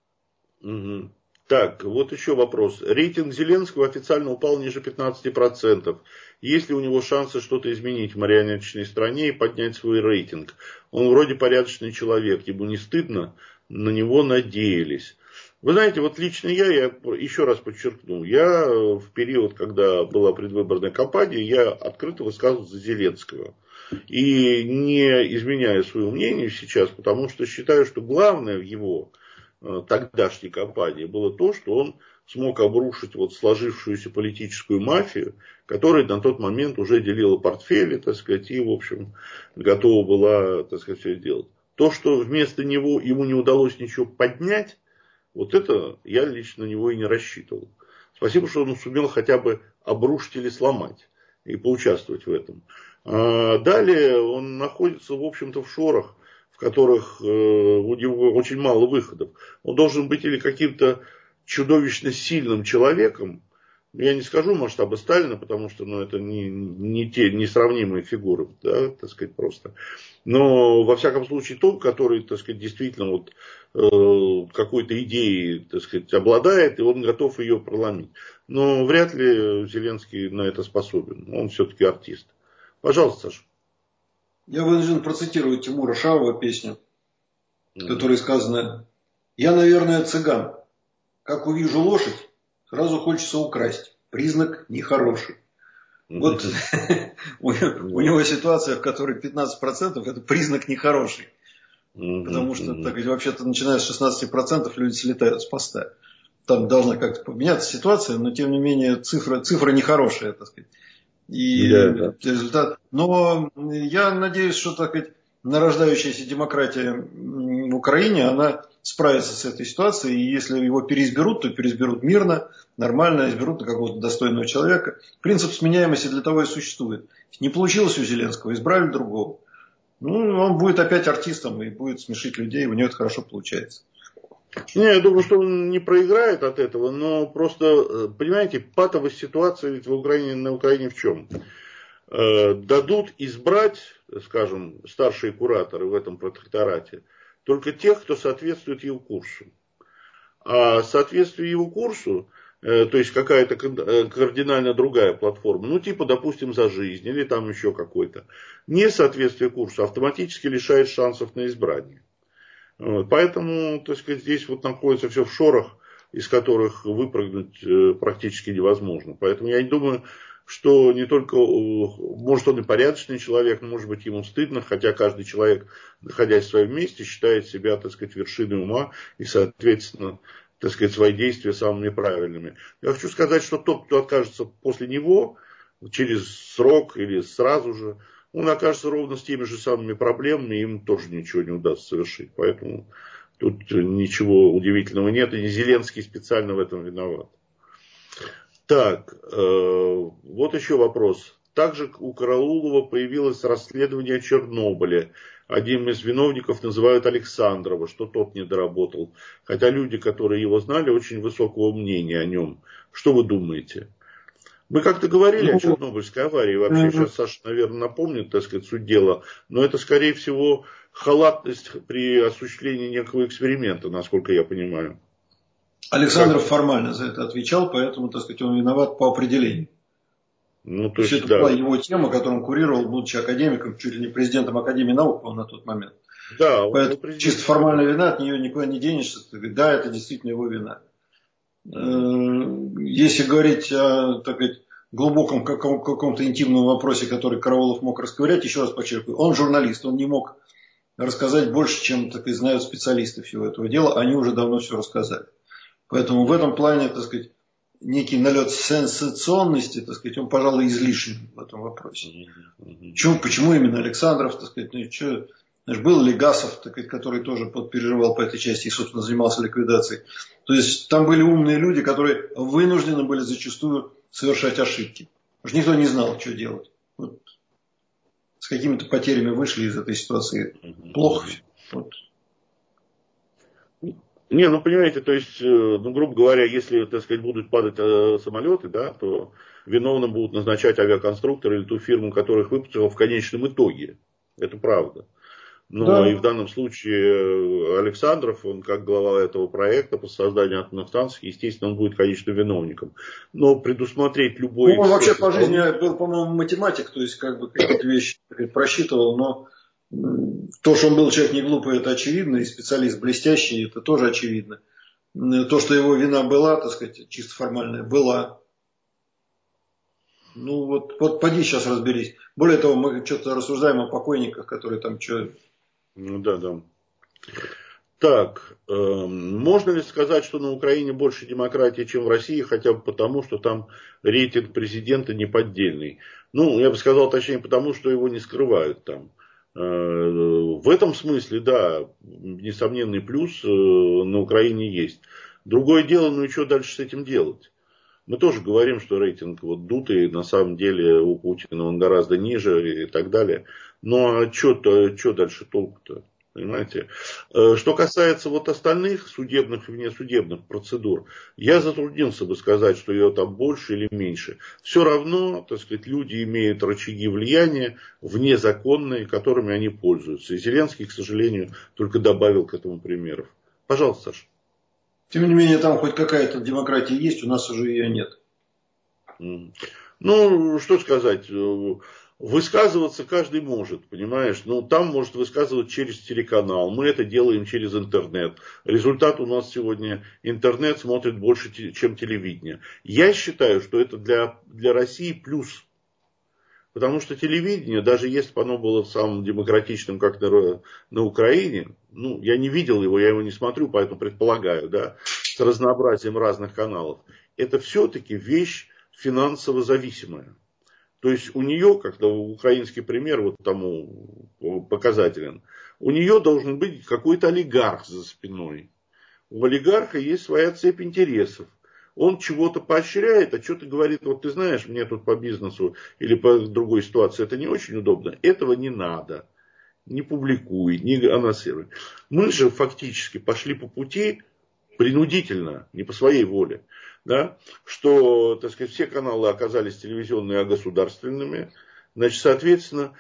Speaker 1: Так, вот еще вопрос. Рейтинг Зеленского официально упал ниже 15%. Есть ли у него шансы что-то изменить в марионеточной стране и поднять свой рейтинг? Он вроде порядочный человек, ему не стыдно, на него надеялись. Вы знаете, лично я еще раз подчеркну, я в период, когда была предвыборная кампания, я открыто высказывался за Зеленского. И не изменяю своего мнения сейчас, потому что считаю, что главное в его тогдашней кампании было то, что он смог обрушить вот сложившуюся политическую мафию, которая на тот момент уже делила портфели, так сказать, и, в общем, готова была, так сказать, все сделать. То, что вместо него ему не удалось ничего поднять, вот это я лично на него и не рассчитывал. Спасибо, что он сумел хотя бы обрушить или сломать и поучаствовать в этом. А далее он находится, в общем-то, в шорах, в которых у него очень мало выходов. Он должен быть или каким-то чудовищно сильным человеком, я не скажу масштаба Сталина, потому что это не те несравнимые фигуры, да, так сказать, просто. Но, во всяком случае, тот, который, так сказать, действительно вот, какой-то идеей, так сказать, обладает, и он готов ее проломить. Но вряд ли Зеленский на это способен. Он все-таки артист. Пожалуйста, Саша.
Speaker 2: Я вынужден процитировать Тимура Шавова песню, в которой сказано: «Я, наверное, цыган. Как увижу лошадь, сразу хочется украсть. Признак нехороший». Вот у него ситуация, в которой 15% это признак нехороший. Потому что, так сказать, вообще-то, начиная с 16% люди слетают с поста. Там должна как-то поменяться ситуация, но тем не менее цифра нехорошая, так сказать. И результат. Но я надеюсь, что, так сказать, нарождающаяся демократия в Украине, она справится с этой ситуацией. И если его переизберут, то переизберут мирно, нормально, изберут на какого-то достойного человека. Принцип сменяемости для того и существует. Не получилось у Зеленского, избрали другого. Ну, он будет опять артистом и будет смешить людей, у него это хорошо получается.
Speaker 1: Не, я думаю, что он не проиграет от этого, но просто, понимаете, патовость ситуации ведь на Украине в чем? Дадут избрать, скажем, старшие кураторы в этом протекторате только тех, кто соответствует его курсу. А соответствие его курсу, то есть какая-то кардинально другая платформа, ну типа, допустим, «За жизнь» или там еще какой-то, несоответствие курсу автоматически лишает шансов на избрание. Поэтому, так сказать, здесь вот находится все в шорах, из которых выпрыгнуть практически невозможно. Поэтому я не думаю, что не только, может, он и порядочный человек, может быть, ему стыдно, хотя каждый человек, находясь в своем месте, считает себя, так сказать, вершиной ума и, соответственно, так сказать, свои действия самыми правильными. Я хочу сказать, что тот, кто окажется после него, через срок или сразу же, он окажется ровно с теми же самыми проблемами, и им тоже ничего не удастся совершить. Поэтому тут ничего удивительного нет, и Зеленский специально в этом виноват. Так, вот еще вопрос. Также у Караулова появилось расследование Чернобыля. Одним из виновников называют Александрова, что тот не доработал. Хотя люди, которые его знали, очень высокого мнения о нем. Что вы думаете? Мы как-то говорили о Чернобыльской аварии. Вообще, сейчас Саша, наверное, напомнит, так сказать, суть дела. Но это, скорее всего, халатность при осуществлении некого эксперимента, насколько я понимаю.
Speaker 2: Александров формально за это отвечал, поэтому, так сказать, он виноват по определению. Ну, то есть, это была его тема, которую он курировал, будучи академиком, чуть ли не президентом Академии наук на тот момент. Да, поэтому чисто формальная вина, от нее никуда не денешься. Да, это действительно его вина. Если говорить о, так сказать, глубоком каком-то интимном вопросе, который Караулов мог расковырять, еще раз подчеркиваю, он журналист, он не мог рассказать больше, чем, так сказать, знают специалисты всего этого дела, они уже давно все рассказали. Поэтому в этом плане, так сказать, некий налет сенсационности, так сказать, он, пожалуй, излишен в этом вопросе. Почему именно Александров, так сказать, был Легасов, так сказать, который тоже переживал по этой части и, собственно, занимался ликвидацией. То есть там были умные люди, которые вынуждены были зачастую совершать ошибки. Потому что никто не знал, что делать. Вот. С какими-то потерями вышли из этой ситуации. Плохо все. Вот.
Speaker 1: Не, ну понимаете, то есть, грубо говоря, если, так сказать, будут падать самолеты, да, то виновным будут назначать авиаконструкторы или ту фирму, которая их выпустила в конечном итоге. Это правда. Но и в данном случае Александров, он как глава этого проекта по созданию атомных станций, естественно, он будет конечным виновником. Но предусмотреть любой...
Speaker 2: Он вообще по жизни был, по-моему, математик, то есть как бы какие-то вещи просчитывал, но то, что он был человек не глупый, это очевидно, и специалист блестящий, это тоже очевидно. То, что его вина была, так сказать, чисто формальная, была. Ну вот поди сейчас разберись. Более того, мы что-то рассуждаем о покойниках, которые там что...
Speaker 1: Ну да. Так, можно ли сказать, что на Украине больше демократии, чем в России, хотя бы потому, что там рейтинг президента неподдельный? Ну, я бы сказал, точнее, потому, что его не скрывают там. В этом смысле, да, несомненный плюс на Украине есть. Другое дело, ну и что дальше с этим делать? Мы тоже говорим, что рейтинг вот дутый, на самом деле у Путина он гораздо ниже и так далее. Но что дальше толку-то? Понимаете? Что касается вот остальных судебных и внесудебных процедур, я затруднился бы сказать, что ее там больше или меньше. Все равно, так сказать, люди имеют рычаги влияния внезаконные, которыми они пользуются. И Зеленский, к сожалению, только добавил к этому примеров. Пожалуйста, Саша.
Speaker 2: Тем не менее, там хоть какая-то демократия есть, у нас уже ее нет.
Speaker 1: Ну, что сказать, высказываться каждый может, понимаешь, но там может высказывать через телеканал, мы это делаем через интернет. Результат у нас сегодня, интернет смотрит больше, чем телевидение. Я считаю, что это для России плюс. Потому что телевидение, даже если бы оно было самым демократичным, как на Украине, ну, я не видел его, я его не смотрю, поэтому предполагаю, да, с разнообразием разных каналов, это все-таки вещь финансово зависимая. То есть у нее, как украинский пример вот тому показателен, у нее должен быть какой-то олигарх за спиной. У олигарха есть своя цепь интересов. Он чего-то поощряет, а что-то говорит, вот ты знаешь, мне тут по бизнесу или по другой ситуации это не очень удобно. Этого не надо. Не публикуй, не анонсируй. Мы же фактически пошли по пути принудительно, не по своей воле. Да, что, так сказать, все каналы оказались телевизионными, а государственными. Значит, соответственно,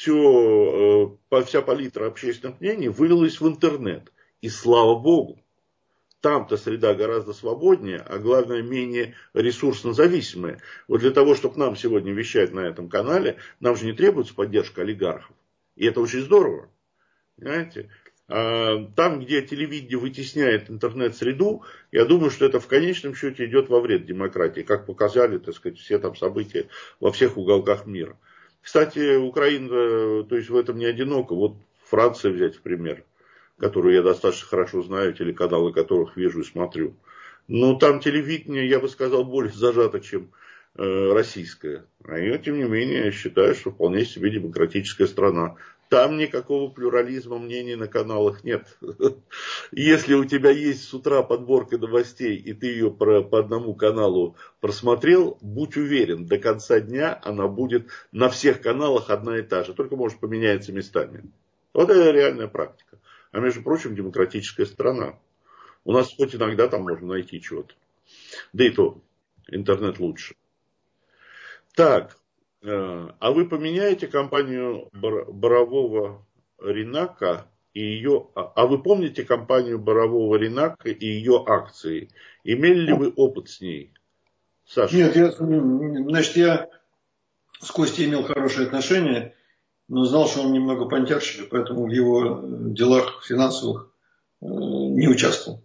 Speaker 1: вся палитра общественных мнений вылилась в интернет. И слава богу. Там-то среда гораздо свободнее, а главное, менее ресурсно зависимая. Вот для того, чтобы нам сегодня вещать на этом канале, нам же не требуется поддержка олигархов. И это очень здорово. Понимаете? А там, где телевидение вытесняет интернет-среду, я думаю, что это в конечном счете идет во вред демократии, как показали, так сказать, все там события во всех уголках мира. Кстати, Украина, то есть в этом не одинока. Вот Франция взять в пример, которую я достаточно хорошо знаю, телеканалы которых вижу и смотрю. Но там телевидение, я бы сказал, более зажато, чем российское. А я, тем не менее, считаю, что вполне себе демократическая страна. Там никакого плюрализма мнений на каналах нет. Если у тебя есть с утра подборка новостей, и ты ее по одному каналу просмотрел, будь уверен, до конца дня она будет на всех каналах одна и та же. Только, может, поменяется местами. Вот это реальная практика. А между прочим, демократическая страна. У нас хоть иногда там можно найти чего-то. Да и то, интернет лучше. Так, а вы поменяете компанию Борового Ренака и ее... А вы помните компанию Борового Ренака и ее акции? Имели ли вы опыт с ней? Саша?
Speaker 2: Нет, я с Костей имел хорошие отношения, но знал, что он немного понтярщик, поэтому в его делах финансовых не участвовал.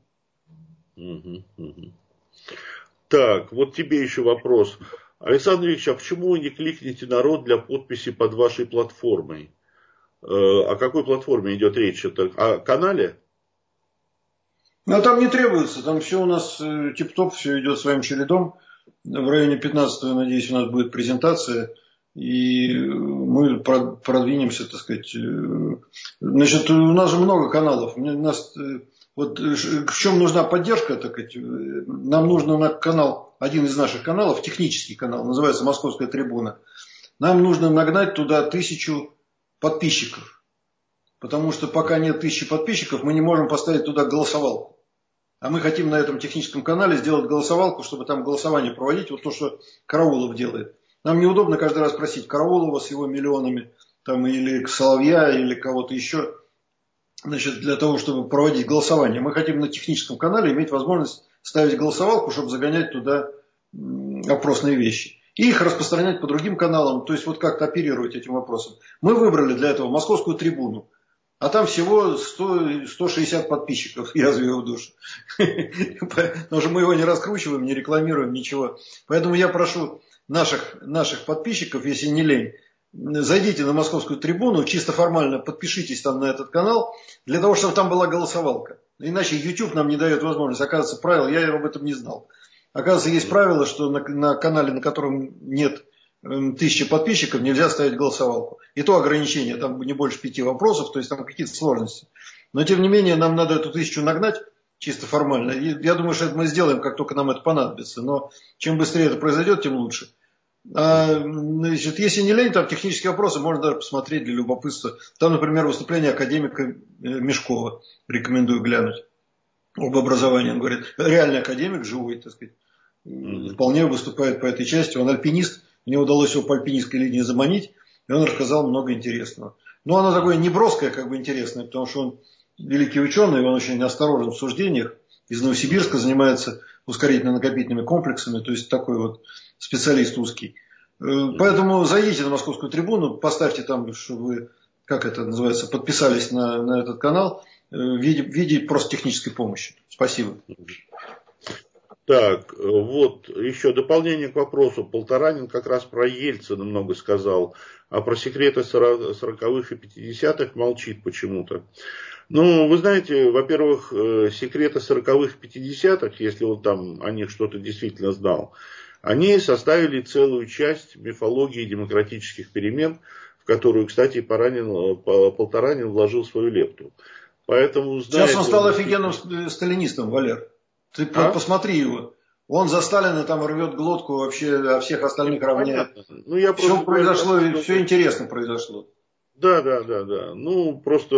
Speaker 1: Так, вот тебе еще вопрос. Александр Ильич, а почему вы не кликните народ для подписи под вашей платформой? О какой платформе идет речь? Это о канале?
Speaker 2: Ну, там не требуется, там все у нас тип-топ, все идет своим чередом. В районе 15-го, надеюсь, у нас будет презентация, и мы продвинемся, так сказать. Значит, у нас же много каналов. Вот в чем нужна поддержка, так сказать, нам нужно на канал, один из наших каналов, технический канал, называется «Московская трибуна». Нам нужно нагнать туда 1000 подписчиков. Потому что пока нет 1000 подписчиков, мы не можем поставить туда голосовалку. А мы хотим на этом техническом канале сделать голосовалку, чтобы там голосование проводить. Вот то, что Караулов делает. Нам неудобно каждый раз просить Караулова с его миллионами, там, или Соловья, или кого-то еще, значит, для того, чтобы проводить голосование. Мы хотим на техническом канале иметь возможность ставить голосовалку, чтобы загонять туда опросные вещи. И их распространять по другим каналам, то есть вот как-то оперировать этим вопросом. Мы выбрали для этого Московскую трибуну. А там всего 160 подписчиков, язве его душу. Потому что мы его не раскручиваем, не рекламируем, ничего. Поэтому я прошу наших подписчиков, если не лень, зайдите на Московскую трибуну, чисто формально подпишитесь там на этот канал, для того, чтобы там была голосовалка. Иначе YouTube нам не дает возможность. Оказывается, правило, я об этом не знал. Оказывается, есть правило, что на канале, на котором нет 1000 подписчиков, нельзя ставить голосовалку. И то ограничение, там не больше 5 вопросов, то есть там какие-то сложности. Но тем не менее, нам надо эту 1000 нагнать, чисто формально. И я думаю, что это мы сделаем, как только нам это понадобится. Но чем быстрее это произойдет, тем лучше. Значит, если не лень, там технические вопросы можно даже посмотреть для любопытства. Там, например, выступление академика Мешкова. Рекомендую глянуть. Об образовании. Он говорит, реальный академик, живой, так сказать. Вполне выступает по этой части. Он альпинист. Мне удалось его по альпинистской линии заманить. И он рассказал много интересного. Но оно такое неброское, как бы интересное, потому что он великий ученый, он очень осторожен в суждениях. Из Новосибирска занимается ускорительно-накопительными комплексами. То есть такой вот специалист узкий. Поэтому зайдите на Московскую трибуну, поставьте там, чтобы вы, как это называется, подписались на этот канал в виде просто технической помощи. Спасибо.
Speaker 1: Так, вот еще дополнение к вопросу. Полторанин как раз про Ельцина много сказал, а про секреты 40-х и 50-х молчит почему-то. Ну, вы знаете, во-первых, секреты 40-х и 50-х, если он там о них что-то действительно знал, они составили целую часть мифологии демократических перемен, в которую, кстати, Полторанин вложил свою лепту. Поэтому, знаете,
Speaker 2: сейчас он стал офигенным сталинистом, Валер. Ты посмотри его. Он за Сталина там рвет глотку вообще, а всех остальных равняет. Ну, все произошло, все интересно произошло.
Speaker 1: Да. Ну, просто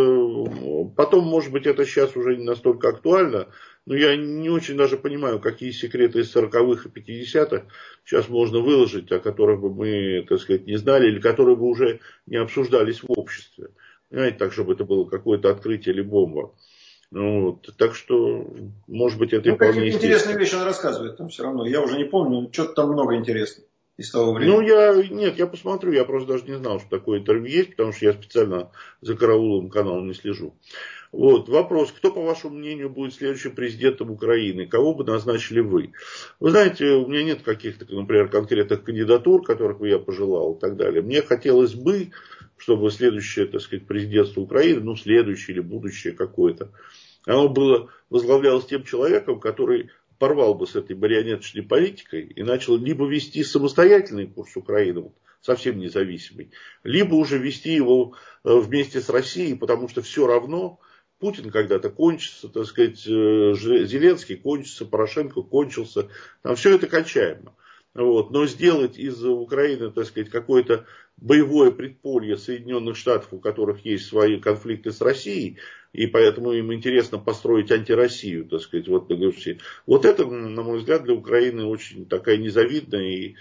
Speaker 1: потом, может быть, это сейчас уже не настолько актуально, но я не очень даже понимаю, какие секреты из 40-х и 50-х сейчас можно выложить, о которых бы мы, так сказать, не знали, или которые бы уже не обсуждались в обществе. Понимаете, так, чтобы это было какое-то открытие или бомба. Ну, вот. Так что, может быть, это и вполне естественно.
Speaker 2: Интересные вещи он рассказывает там все равно. Я уже не помню, но что-то там много интересного из того времени.
Speaker 1: Ну, я посмотрю. Я просто даже не знал, что такое интервью есть, потому что я специально за караулом каналом не слежу. Вот, вопрос. Кто, по вашему мнению, будет следующим президентом Украины? Кого бы назначили вы? Вы знаете, у меня нет каких-то, например, конкретных кандидатур, которых бы я пожелал и так далее. Мне хотелось бы, чтобы следующее, так сказать, президентство Украины, ну, следующее или будущее какое-то, оно было, возглавлялось тем человеком, который порвал бы с этой марионеточной политикой и начал либо вести самостоятельный курс Украины, вот, совсем независимый, либо уже вести его вместе с Россией, потому что все равно Путин когда-то кончится, так сказать, Зеленский кончится, Порошенко кончился, там все это кончаемо. Вот. Но сделать из Украины, так сказать, какое-то боевое предполье Соединенных Штатов, у которых есть свои конфликты с Россией, и поэтому им интересно построить антироссию, так сказать, вот это, на мой взгляд, для Украины очень такая незавидная и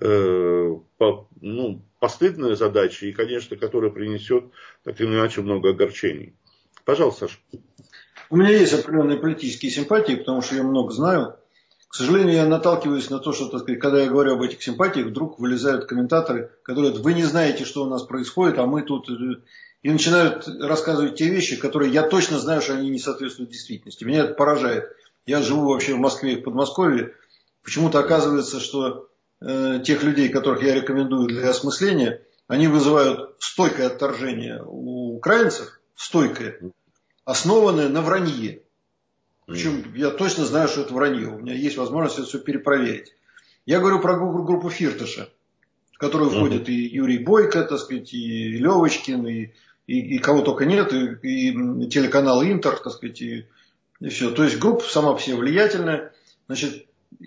Speaker 1: постыдная задача, и, конечно, которая принесет так или иначе много огорчений. Пожалуйста, Саша.
Speaker 2: У меня есть определенные политические симпатии, потому что я много знаю. К сожалению, я наталкиваюсь на то, что, так сказать, когда я говорю об этих симпатиях, вдруг вылезают комментаторы, которые говорят, вы не знаете, что у нас происходит, а мы тут... И начинают рассказывать те вещи, которые я точно знаю, что они не соответствуют действительности. Меня это поражает. Я живу вообще в Москве и в Подмосковье. Почему-то оказывается, что тех людей, которых я рекомендую для осмысления, они вызывают стойкое отторжение у украинцев, стойкое, основанное на вранье. Причем я точно знаю, что это вранье. У меня есть возможность это все перепроверить. Я говорю про группу Фирташа, в которую входят и Юрий Бойко, так сказать, и Левочкин, и кого только нет, и телеканал Интер, так сказать, и все. То есть группа сама по себе влиятельная. Значит,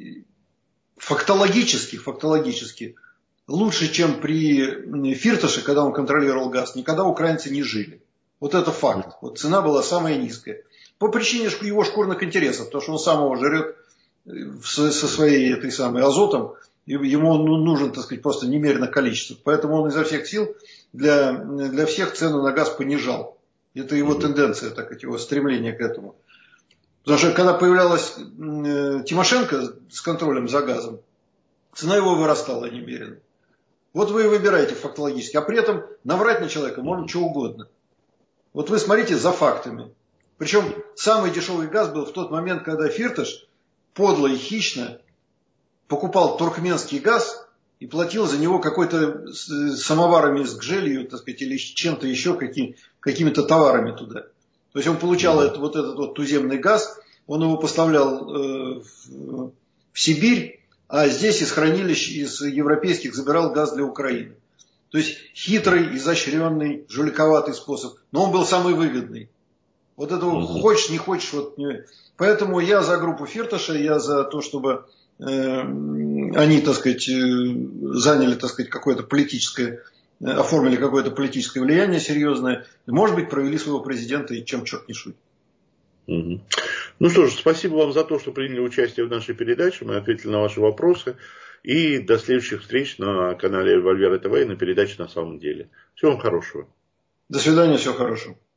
Speaker 2: фактологически лучше, чем при Фирташе, когда он контролировал газ, никогда украинцы не жили. Вот это факт. Вот цена была самая низкая. По причине его шкурных интересов, потому что он сам его жрет со своей этой самой азотом, ему нужен, так сказать, просто немерено количество. Поэтому он изо всех сил для всех цену на газ понижал. Это его тенденция, так сказать, его стремление к этому. Потому что когда появлялась Тимошенко с контролем за газом, цена его вырастала немерено. Вот вы и выбираете фактологически. А при этом наврать на человека можно что угодно. Вот вы смотрите за фактами. Причем самый дешевый газ был в тот момент, когда Фирташ подло и хищно покупал туркменский газ и платил за него какой-то самоварами с гжелью, так сказать, или чем-то еще, какими-то товарами туда. То есть он получал вот этот вот туземный газ, он его поставлял в Сибирь, а здесь из хранилищ, из европейских забирал газ для Украины. То есть хитрый, изощренный, жуликоватый способ, но он был самый выгодный. Вот этого хочешь, не хочешь. Вот, не. Поэтому я за группу Фирташа, я за то, чтобы они, так сказать, заняли, так сказать, какое-то политическое, оформили какое-то политическое влияние серьезное. Может быть, провели своего президента, и чем черт не шутит.
Speaker 1: Ну что ж, спасибо вам за то, что приняли участие в нашей передаче. Мы ответили на ваши вопросы. И до следующих встреч на канале Вольвера ТВ и на передаче «На самом деле». Всего вам хорошего.
Speaker 2: До свидания, всего хорошего.